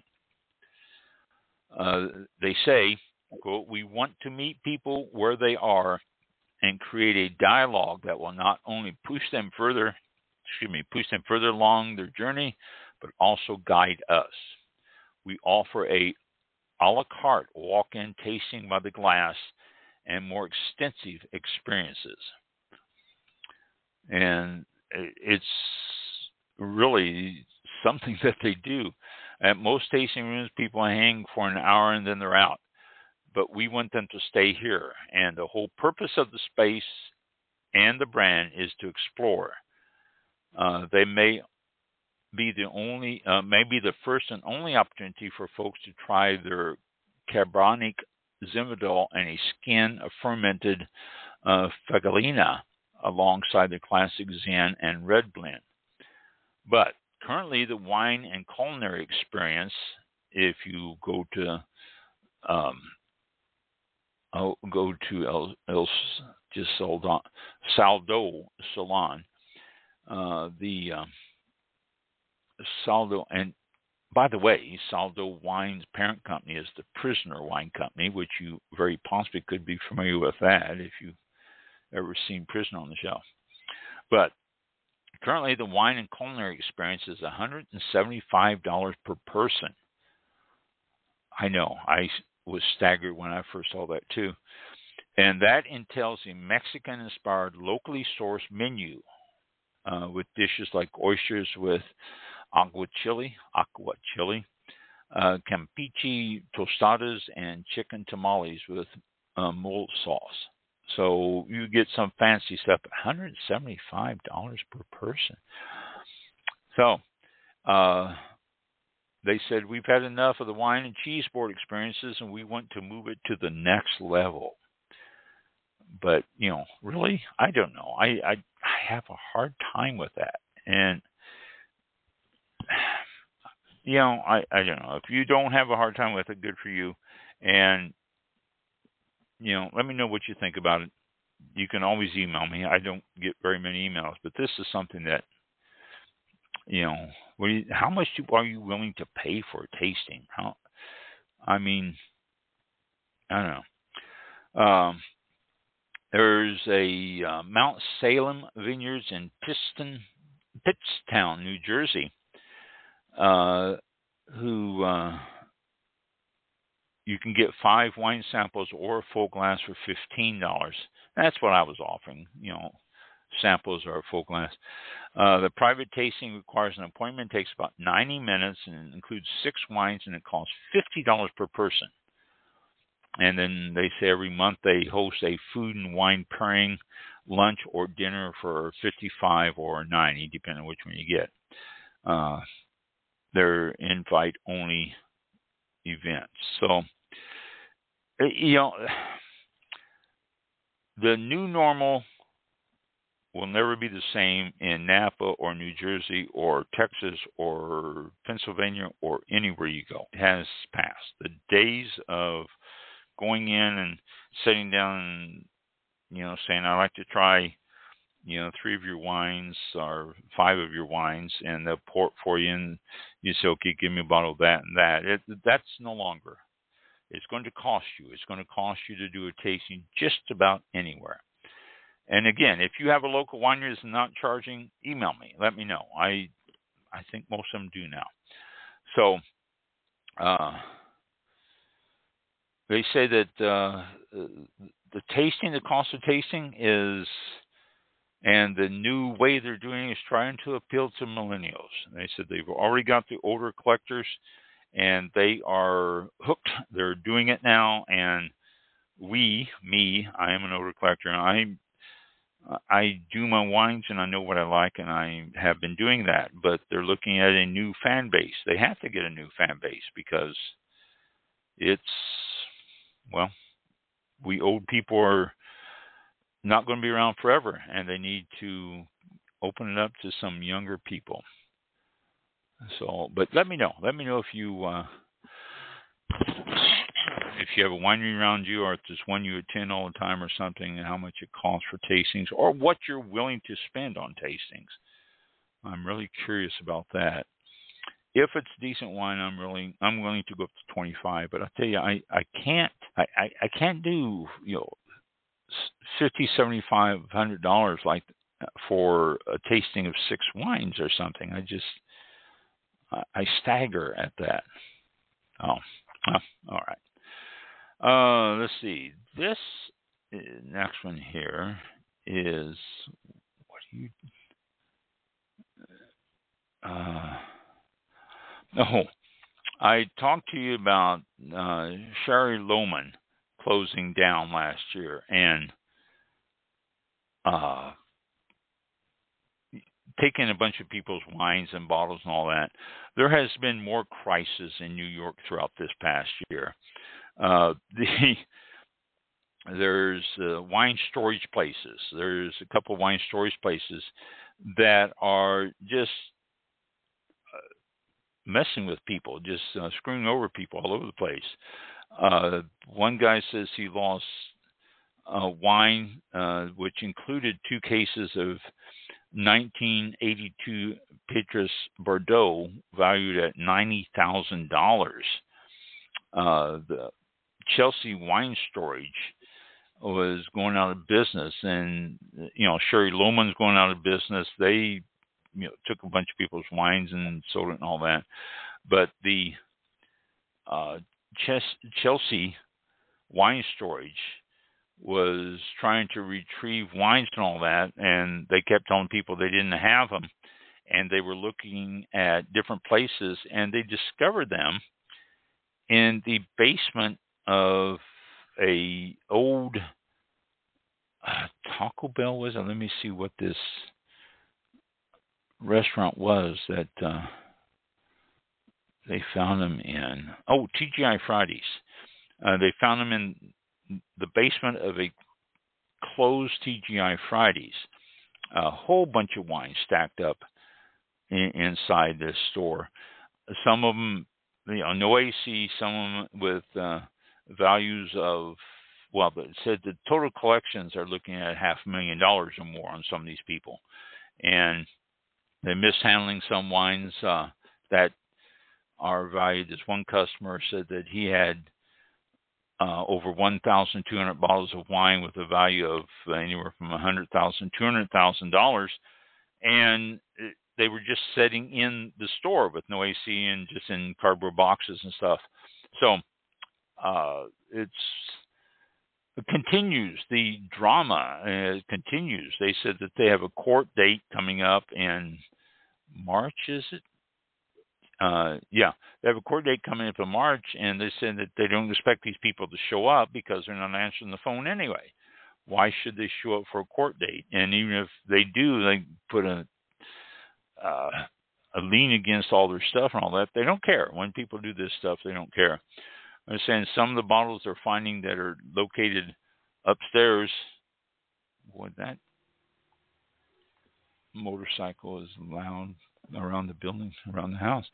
They say, quote, "We want to meet people where they are and create a dialogue that will not only push them further along their journey, but also guide us. We offer a la carte walk-in tasting by the glass and more extensive experiences." And it's really something that they do. At most tasting rooms, people hang for an hour and then they're out. But we want them to stay here. And the whole purpose of the space and the brand is to explore. They may be the first and only opportunity for folks to try their Cabernet Zinfandel and a skin of fermented Fagalina alongside the classic Zen and Red blend. But currently, the wine and culinary experience, if you go to Saldo Salon, the Saldo, and by the way, Saldo Wine's parent company is the Prisoner Wine Company, which you very possibly could be familiar with that if you've ever seen Prisoner on the shelf. But Currently, the wine and culinary experience is $175 per person. I know. I was staggered when I first saw that, too. And that entails a Mexican-inspired, locally sourced menu with dishes like oysters with aguachile, campeche tostadas, and chicken tamales with mole sauce. So you get some fancy stuff, $175 per person. So they said, we've had enough of the wine and cheese board experiences, and we want to move it to the next level. But, really, I don't know. I have a hard time with that. And, I don't know. If you don't have a hard time with it, good for you. And, let me know what you think about it. You can always email me. I don't get very many emails, but this is something that, how much are you willing to pay for a tasting? I don't know. There's a Mount Salem Vineyards in Pittstown, New Jersey, who you can get 5 wine samples or a full glass for $15. That's what I was offering, samples or a full glass. The private tasting requires an appointment, takes about 90 minutes, and includes 6 wines, and it costs $50 per person. And then they say every month they host a food and wine pairing lunch or dinner for $55 or $90, depending on which one you get. They're invite-only events. So, the new normal will never be the same in Napa or New Jersey or Texas or Pennsylvania or anywhere you go. It has passed. The days of going in and sitting down and, saying, I'd like to try, 3 of your wines or 5 of your wines, and they'll pour it for you, and you say, okay, give me a bottle of that and that. That's no longer. It's going to cost you. It's going to cost you to do a tasting just about anywhere. And again, if you have a local winery that's not charging, email me. Let me know. I think most of them do now. So, they say that the cost of tasting is, and the new way they're doing it is trying to appeal to millennials. And they said they've already got the older collectors, and they are hooked. They're doing it now, and I am an older collector, and I do my wines, and I know what I like, and I have been doing that. But they're looking at a new fan base. They have to get a new fan base because we old people are not going to be around forever, and they need to open it up to some younger people. So, but let me know. Let me know if you have a winery around you, or if there's one you attend all the time or something, and how much it costs for tastings, or what you're willing to spend on tastings. I'm really curious about that. If it's decent wine, I'm willing to go up to 25. But I tell you, I can't do $50, $75, $100 like for a tasting of 6 wines or something. I stagger at that. Oh, all right. Let's see. This next one here is I talked to you about Sherry Lohman closing down last year and taking a bunch of people's wines and bottles and all that. There has been more crisis in New York throughout this past year. There's wine storage places. There's a couple of wine storage places that are just messing with people, just screwing over people all over the place. One guy says he lost wine, which included 2 cases of 1982 Petrus Bordeaux, valued at $90,000. The Chelsea Wine Storage was going out of business, and Sherry Lohman's going out of business. They took a bunch of people's wines and sold it and all that. But the Chelsea Wine Storage was trying to retrieve wines and all that, and they kept telling people they didn't have them, and they were looking at different places, and they discovered them in the basement of a old Taco Bell, was it? Let me see what this restaurant was that they found them in. Oh, TGI Fridays. They found them in the basement of a closed TGI Fridays. A whole bunch of wine stacked up inside this store. Some of them, no AC. Some of them with values of, well, it said the total collections are looking at $500,000 or more on some of these people, and they're mishandling some wines that are valued. This one customer said that he had over 1,200 bottles of wine with a value of anywhere from $100,000 to $200,000, and they were just sitting in the store with no AC and just in cardboard boxes and stuff. So it continues. The drama continues. They said that they have a court date coming up in March, is it? Yeah, they have a court date coming up in March, and they said that they don't expect these people to show up because they're not answering the phone anyway. Why should they show up for a court date? And even if they do, they put a lien against all their stuff and all that. They don't care. When people do this stuff, they don't care. I'm saying some of the bottles they're finding that are located upstairs. Boy, that motorcycle is loud around the building, around the house.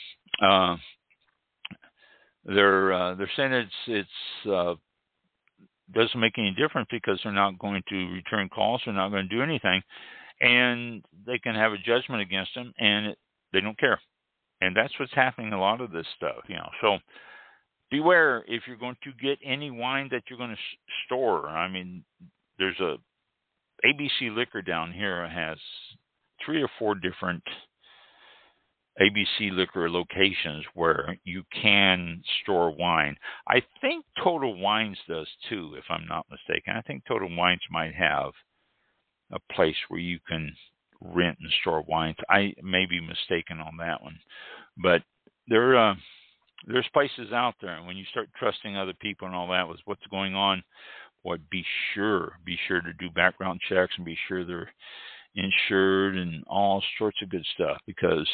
They're saying it's doesn't make any difference because they're not going to return calls. They're not going to do anything, and they can have a judgment against them, and they don't care. And that's what's happening in a lot of this stuff, So beware if you're going to get any wine that you're going to store. I mean, there's a ABC Liquor down here has 3 or 4 different ABC Liquor locations where you can store wine. I think Total Wines does too, if I'm not mistaken. I think Total Wines might have a place where you can rent and store wines. I may be mistaken on that one, but there's places out there, and when you start trusting other people and all that with what's going on, boy, be sure to do background checks and be sure they're insured and all sorts of good stuff, because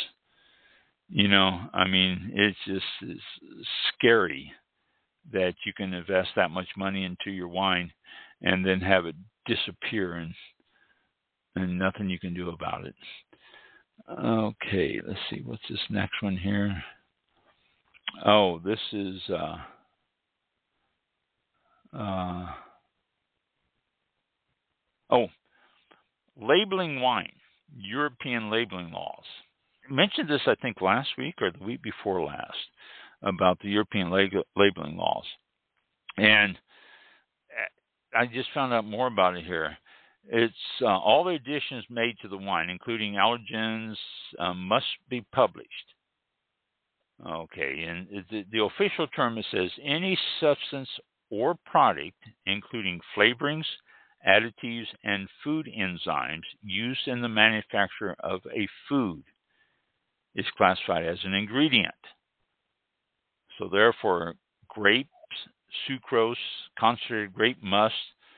I mean, it's scary that you can invest that much money into your wine and then have it disappear and nothing you can do about it. Okay, let's see. What's this next one here? Oh, this is labeling wine, European labeling laws. I mentioned this, I think, last week or the week before last about the European labeling laws. And I just found out more about it here. It's all the additions made to the wine, including allergens, must be published. Okay, and the official term, it says any substance or product, including flavorings, additives, and food enzymes used in the manufacture of a food, is classified as an ingredient. So therefore, grapes, sucrose, concentrated grape must,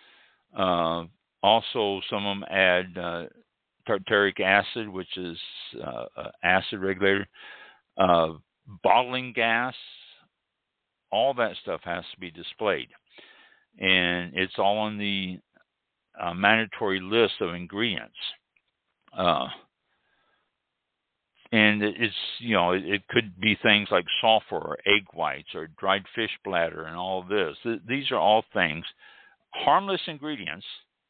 also some of them add tartaric acid, which is acid regulator, bottling gas, all that stuff has to be displayed. And it's all on the mandatory list of ingredients. And it's, it could be things like sulfur or egg whites or dried fish bladder and all of this. These are all things, harmless ingredients,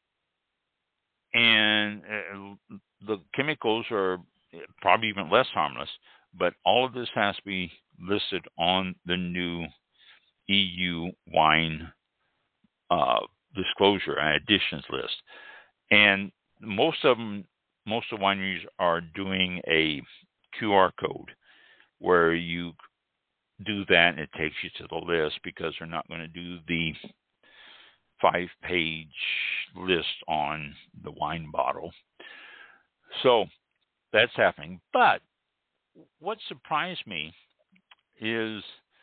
and the chemicals are probably even less harmless, but all of this has to be listed on the new EU wine disclosure and additions list. And most of them most of the wineries are doing a QR code where you do that and it takes you to the list, because they're not going to do the 5-page list on the wine bottle. So that's happening. But what surprised me is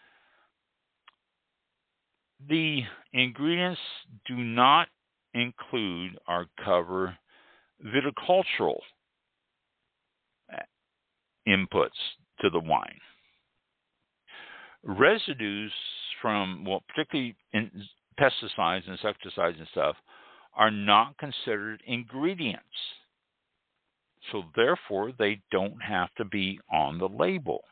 the ingredients do not include or cover viticultural inputs to the wine. Residues from, well, particularly in pesticides, insecticides, and stuff, are not considered ingredients. So therefore, they don't have to be on the label.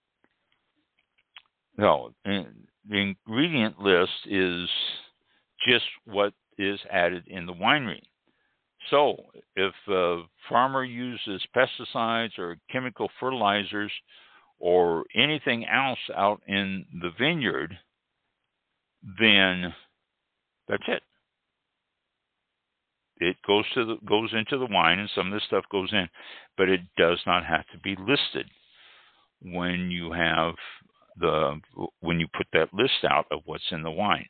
No, the ingredient list is just what is added in the winery. So if a farmer uses pesticides or chemical fertilizers or anything else out in the vineyard, then that's it. It goes into the wine, and some of this stuff goes in, but it does not have to be listed when you put that list out of what's in the wine.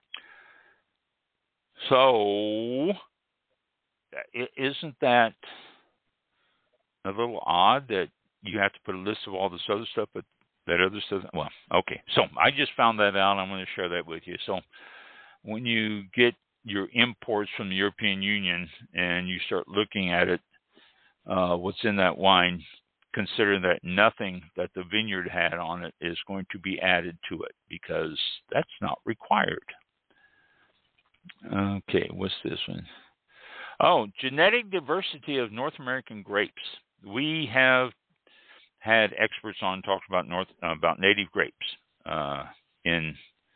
So, isn't that a little odd that you have to put a list of all this other stuff, but that other stuff? Well, okay. So I just found that out. I'm going to share that with you. So when you get your imports from the European Union and you start looking at it, what's in that wine, consider that nothing that the vineyard had on it is going to be added to it, because that's not required. Okay, what's this one? Oh, genetic diversity of North American grapes. We have had experts on talking about native grapes in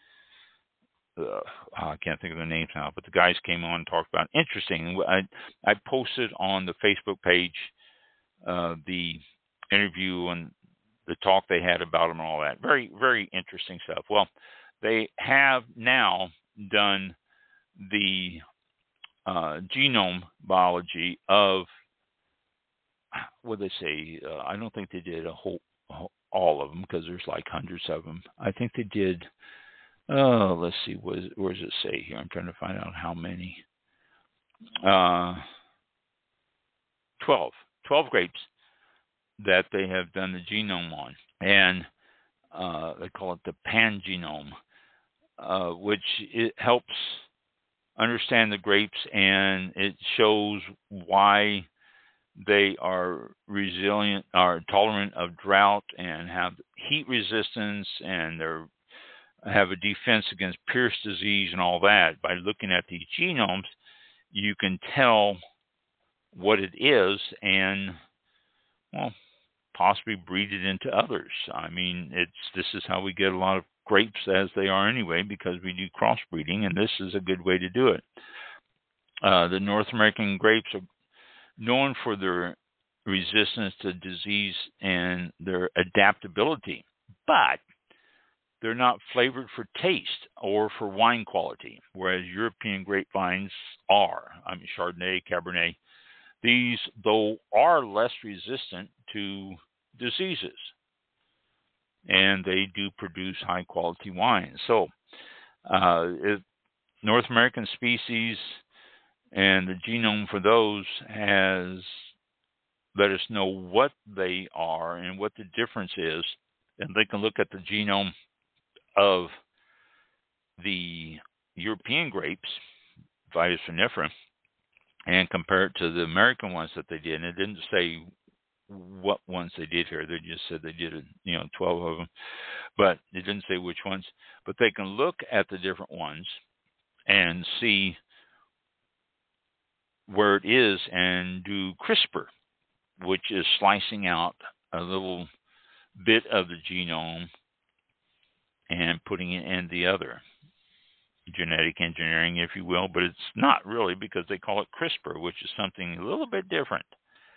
I can't think of their names now, but the guys came on and talked about interesting. I posted on the Facebook page the interview and the talk they had about them and all that. Very, very interesting stuff. Well, they have now done the genome biology of, what did they say? I don't think they did all of them, because there's like hundreds of them. I think they did. Let's see. Where does it say here? I'm trying to find out how many. 12 grapes that they have done the genome on, and they call it the pangenome, which it helps understand the grapes, and it shows why they are resilient, are tolerant of drought, and have heat resistance, and have a defense against Pierce disease and all that. By looking at these genomes, you can tell what it is and, well, possibly breed it into others. I mean, this is how we get a lot of grapes as they are anyway, because we do crossbreeding, and this is a good way to do it. The North American grapes are known for their resistance to disease and their adaptability, but they're not flavored for taste or for wine quality, whereas European grapevines are. I mean, Chardonnay, Cabernet. These, though, are less resistant to diseases, and they do produce high-quality wines. So, North American species and the genome for those has let us know what they are and what the difference is, and they can look at the genome of the European grapes, Vitis vinifera, and compare it to the American ones that they did. And it didn't say what ones they did here. They just said they did 12 of them, but it didn't say which ones. But they can look at the different ones and see where it is and do CRISPR, which is slicing out a little bit of the genome and putting it in the other. Genetic engineering, if you will, but it's not really, because they call it CRISPR, which is something a little bit different.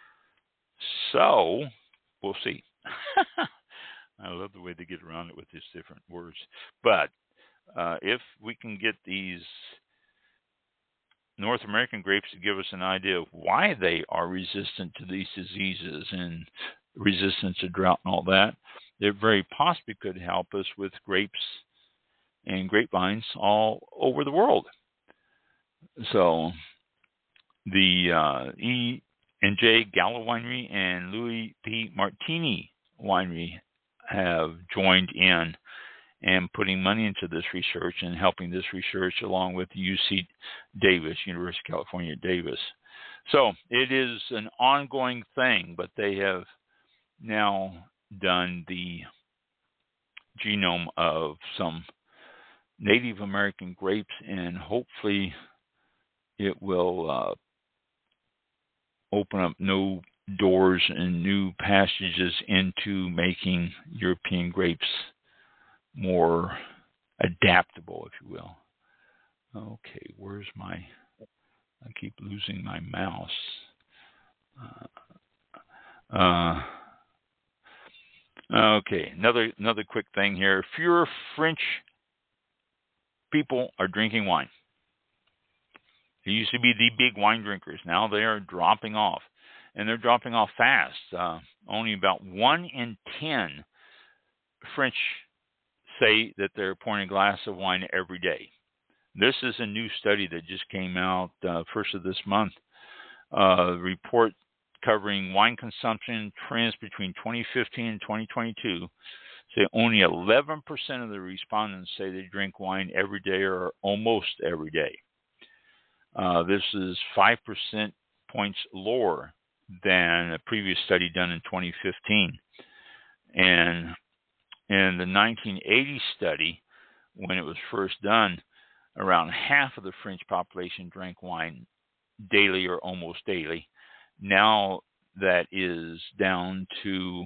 So, we'll see. I love the way they get around it with these different words. But if we can get these North American grapes to give us an idea of why they are resistant to these diseases and resistance to drought and all that. It very possibly could help us with grapes and grapevines all over the world. So the E&J Gallo Winery and Louis P. Martini Winery have joined in and putting money into this research and helping this research along with UC Davis, University of California, Davis. So it is an ongoing thing, but they have now done the genome of some Native American grapes, and hopefully it will open up new doors and new passages into making European grapes more adaptable, if you will. Okay, where's my... I keep losing my mouse. Okay, another quick thing here. Fewer French people are drinking wine. They used to be the big wine drinkers. Now they are dropping off, and they're dropping off fast. Only about 1 in 10 French say that they're pouring a glass of wine every day. This is a new study that just came out first of this month. Report covering wine consumption trends between 2015 and 2022. Say only 11% of the respondents say they drink wine every day or almost every day. This is 5% points lower than a previous study done in 2015. And in the 1980 study, when it was first done, around half of the French population drank wine daily or almost daily. Now that is down to,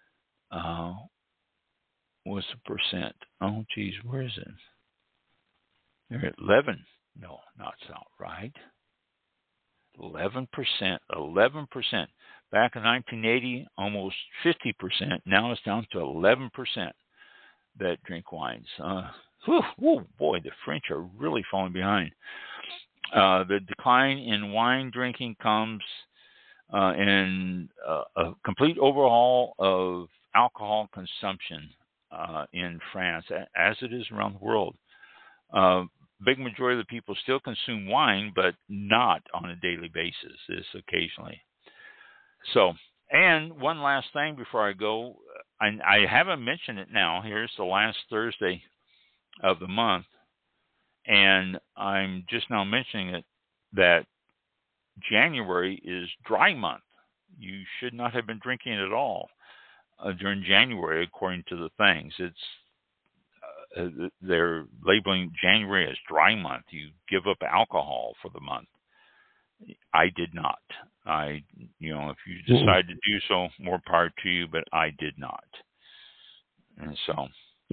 what's the percent? Oh, geez, where is it? They're at 11. No, that's not right. 11%. 11%. Back in 1980, almost 50%. Now it's down to 11% that drink wines. Oh boy, the French are really falling behind. The decline in wine drinking comes in a complete overhaul of alcohol consumption in France, as it is around the world. Big majority of the people still consume wine, but not on a daily basis. It's occasionally. So, and one last thing before I go, I haven't mentioned it now. Here's the last Thursday of the month, and I'm just now mentioning it, that January is dry month. You should not have been drinking at all during January, according to the things. It's they're labeling January as dry month. You give up alcohol for the month. I did not. If you decide to do so, more power to you, but I did not. And so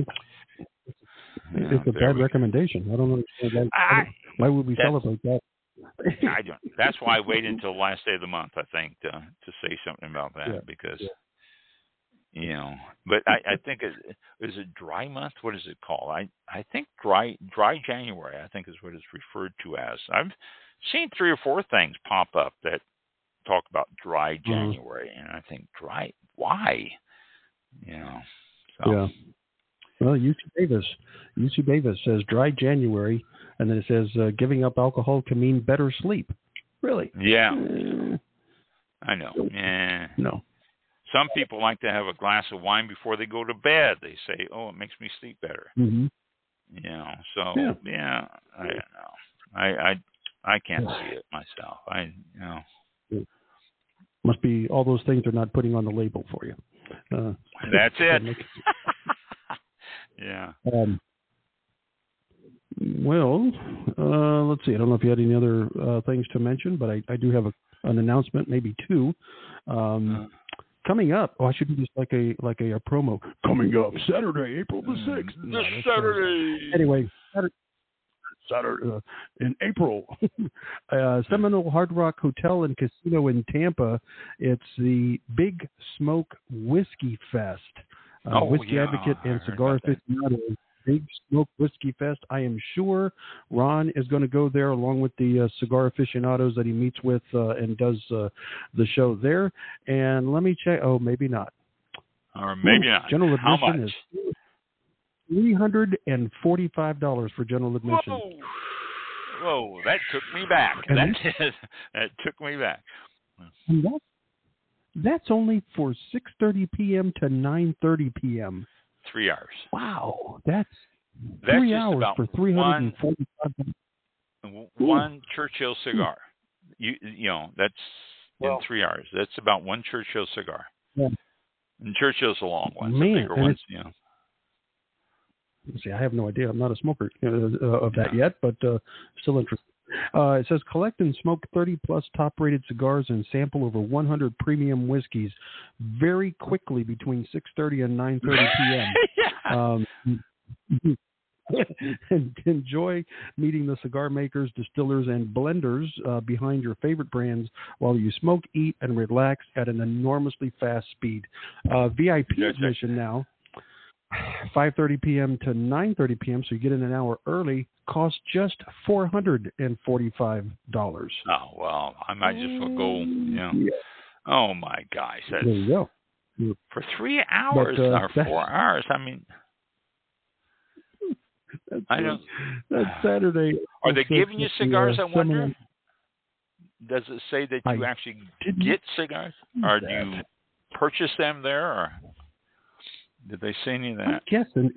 it's a bad recommendation. I don't understand why would we celebrate that? I don't. That's why I waited until the last day of the month, I think, to say something about that, because But I think is it dry month? What is it called? I think dry January, I think, is what it's referred to as. I've seen 3 or 4 things pop up that talk about dry January, and I think dry. Why? So. Yeah. Well, UC Davis says dry January, and then it says giving up alcohol can mean better sleep. Really? Yeah. I know. No. Some people like to have a glass of wine before they go to bed. They say, "Oh, it makes me sleep better." Mm-hmm. So I don't know. I can't see it myself. Must be all those things they're not putting on the label for you. That's it. Yeah. Well, let's see. I don't know if you had any other things to mention, but I do have an announcement, maybe 2. Coming up, I should do this like a promo. Coming up Saturday, April the 6th. This Saturday. Anyway, Saturday in April, Seminole Hard Rock Hotel and Casino in Tampa. It's the Big Smoke Whiskey Fest. Whiskey advocate and cigar aficionado Big Smoke Whiskey Fest. I am sure Ron is going to go there along with the cigar aficionados that he meets with and does the show there. And let me check. Oh, maybe not. Or maybe not. General How admission much? is $345 for general admission. Whoa, that took me back. And that took me back. And that's only for 6:30 p.m. to 9:30 p.m. 3 hours. Wow, that's 3 That's just hours about for $345. one Churchill cigar. You know, that's in 3 hours. That's about one Churchill cigar. Yeah. And Churchill's a long one, Man, the bigger ones, you know. See, I have no idea. I'm not a smoker of that yet, but still interested. It says collect and smoke 30-plus top-rated cigars and sample over 100 premium whiskeys very quickly between 6:30 and 9:30 p.m. And enjoy meeting the cigar makers, distillers, and blenders behind your favorite brands while you smoke, eat, and relax at an enormously fast speed. VIP admission now. 5:30 p.m. to 9:30 p.m. So you get in an hour early. Costs just $445. Oh well, I might just well go. You know. Yeah. Oh my gosh, that's There you go. for 3 hours or 4 hours. I mean, I don't. That's Saturday. Are they giving you cigars? I wonder. Does it say that you actually get cigars, or do you purchase them there, or did they say any of that? I'm guessing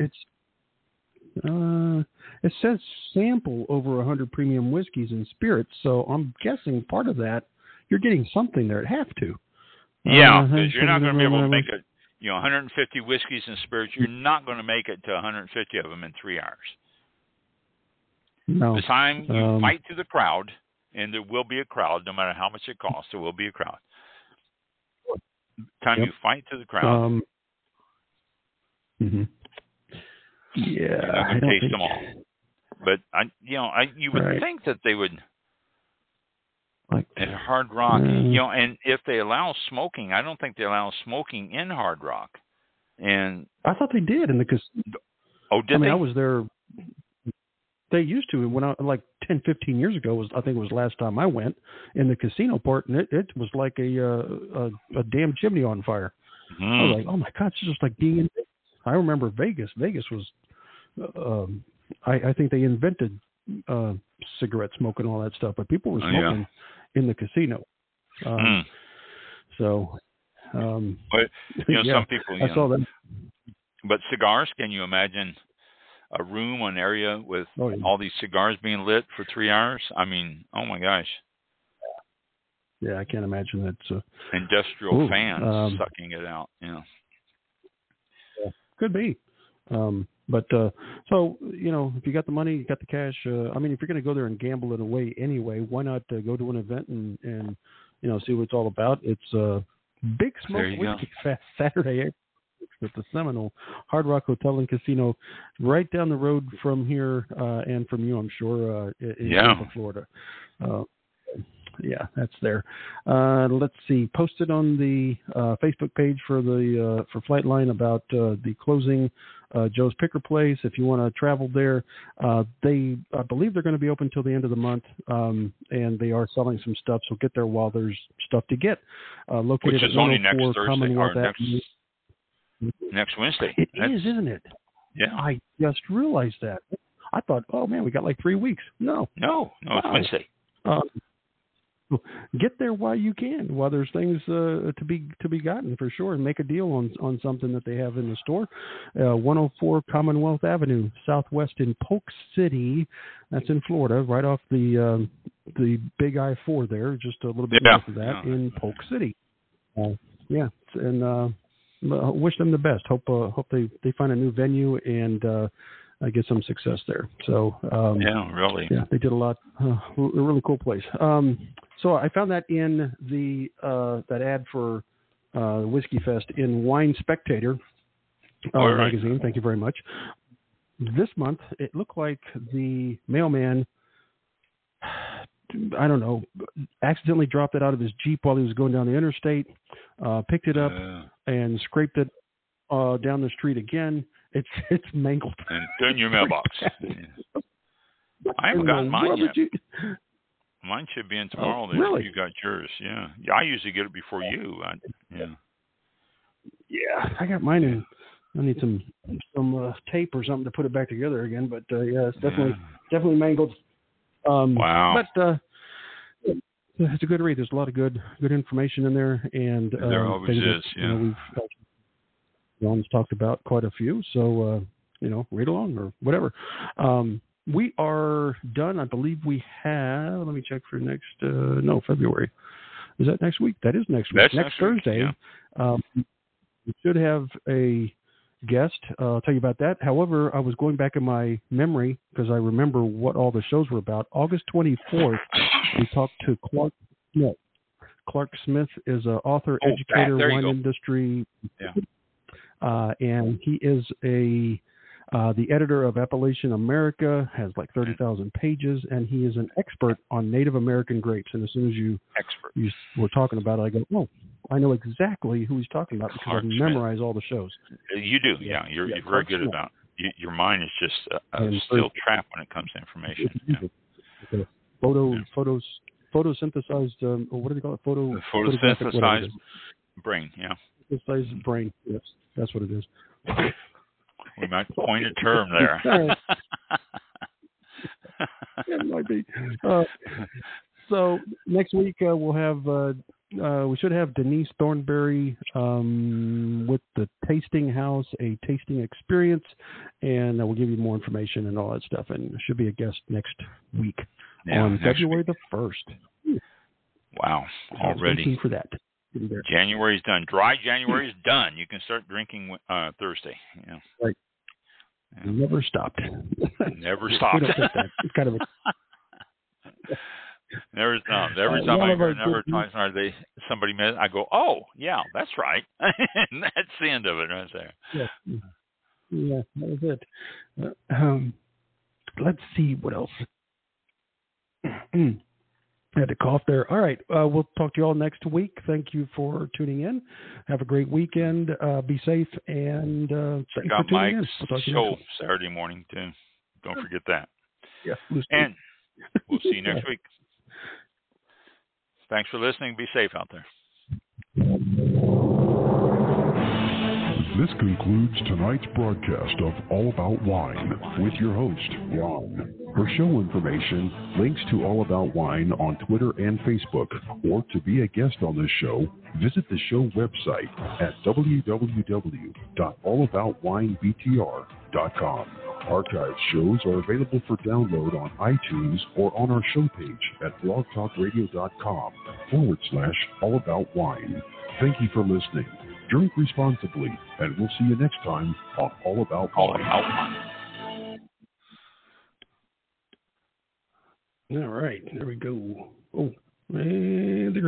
it says sample over 100 premium whiskeys and spirits, so I'm guessing part of that you're getting something there. It have to. Yeah, because you're not going to be able to make it. 150 whiskeys and spirits. You're not going to make it to 150 of them in 3 hours. No. The time you fight through the crowd, and there will be a crowd, no matter how much it costs, there will be a crowd. Time you fight through the crowd. Yeah, I don't taste them all. But you would think that they would. Like at Hard Rock, and if they allow smoking, I don't think they allow smoking in Hard Rock. And I thought they did in the casino. Oh, did they? I was there. They used to when I 10, 15 years ago. I think it was the last time I went in the casino part, and it was like a damn chimney on fire. I was like, oh my God, it's just like being in Vegas. I remember Vegas. Vegas was, I think they invented cigarette smoking and all that stuff, but people were smoking in the casino. So, but some people, I saw that. But cigars, can you imagine a room, an area with all these cigars being lit for 3 hours? I mean, oh my gosh. Yeah, I can't imagine that. Industrial fans sucking it out. Yeah. Could be. But so, if you got the money, you got the cash. If you're going to go there and gamble it away anyway, why not go to an event and see what it's all about? It's Big Smoke Whiskey Fest Saturday at the Seminole Hard Rock Hotel and Casino, right down the road from here and from you, I'm sure, in Tampa, Florida. Yeah, that's there. Let's see. Posted on the Facebook page for the for Flightline about the closing Joe's Picker Place. If you want to travel there, I believe they're going to be open until the end of the month, and they are selling some stuff. So get there while there's stuff to get. Located which is at only next Thursday Commonwealth or next Wednesday. It is, isn't it? Yeah. I just realized that. I thought, oh man, we got like 3 weeks. No, it's Wednesday. Get there while you can, while there's things to be gotten for sure, and make a deal on something that they have in the store. 104 Commonwealth Avenue, Southwest in Polk City. That's in Florida, right off the big I-4 there, just a little bit north of that in Polk City. And wish them the best. Hope they find a new venue and get some success there. So really. Yeah, they did a lot. A really cool place. So I found that in the that ad for Whiskey Fest in Wine Spectator magazine. Thank you very much. This month, it looked like the mailman, I don't know, accidentally dropped it out of his Jeep while he was going down the interstate, picked it up and scraped it down the street again, It's mangled. And they're in your mailbox. I haven't gotten mine yet. Mine should be in tomorrow. Oh, really? You got yours, yeah. I usually get it before you. Yeah, I got mine in. I need some tape or something to put it back together again. But yeah, it's definitely mangled. Wow. But it's a good read. There's a lot of good information in there, and there always is. Yeah. We've Ron's talked about quite a few, so read along or whatever. We are done. I believe we have. Let me check for next. February. Is that next week? That is next week. That's next Thursday. Yeah. We should have a guest. I'll tell you about that. However, I was going back in my memory because I remember what all the shows were about. August 24th, we talked to Clark Smith. Clark Smith is an author, educator, wine industry, and he is the editor of Appalachian America, has like 30,000 pages, and he is an expert on Native American grapes. And as soon as you were talking about it, I go, oh, I know exactly who he's talking about because I've memorized all the shows. You do, yeah. You're very good about it. Your mind is just a steel trap when it comes to information. Yeah. Photosynthesized, or what do they call it? Photosynthesized brain, yeah. Photosynthesized brain, yes. That's what it is. We might coin a term there. It might be. So next week we'll have we should have Denise Thornberry with the Tasting House, a tasting experience, and we'll give you more information and all that stuff. And there should be a guest next week on February the 1st. Wow, already for that. January's done. Dry January's done. You can start drinking Thursday. Yeah. Right. Yeah. Never stopped. Never stopped. It's kind of never stopped. Every time I hear somebody met, I go, oh, yeah, that's right. And that's the end of it right there. Yeah, that was it. Let's see what else. I had to cough there. All right. We'll talk to you all next week. Thank you for tuning in. Have a great weekend. Be safe. And check out Mike's show Saturday morning, too. Don't forget that. Yeah. And we'll see you next week. Thanks for listening. Be safe out there. This concludes tonight's broadcast of All About Wine with your host, Ron. For show information, links to All About Wine on Twitter and Facebook, or to be a guest on this show, visit the show website at www.allaboutwinebtr.com. Archived shows are available for download on iTunes or on our show page at blogtalkradio.com/allaboutwine. Thank you for listening. Drink responsibly, and we'll see you next time on All About Wine. All right, there we go. Oh, and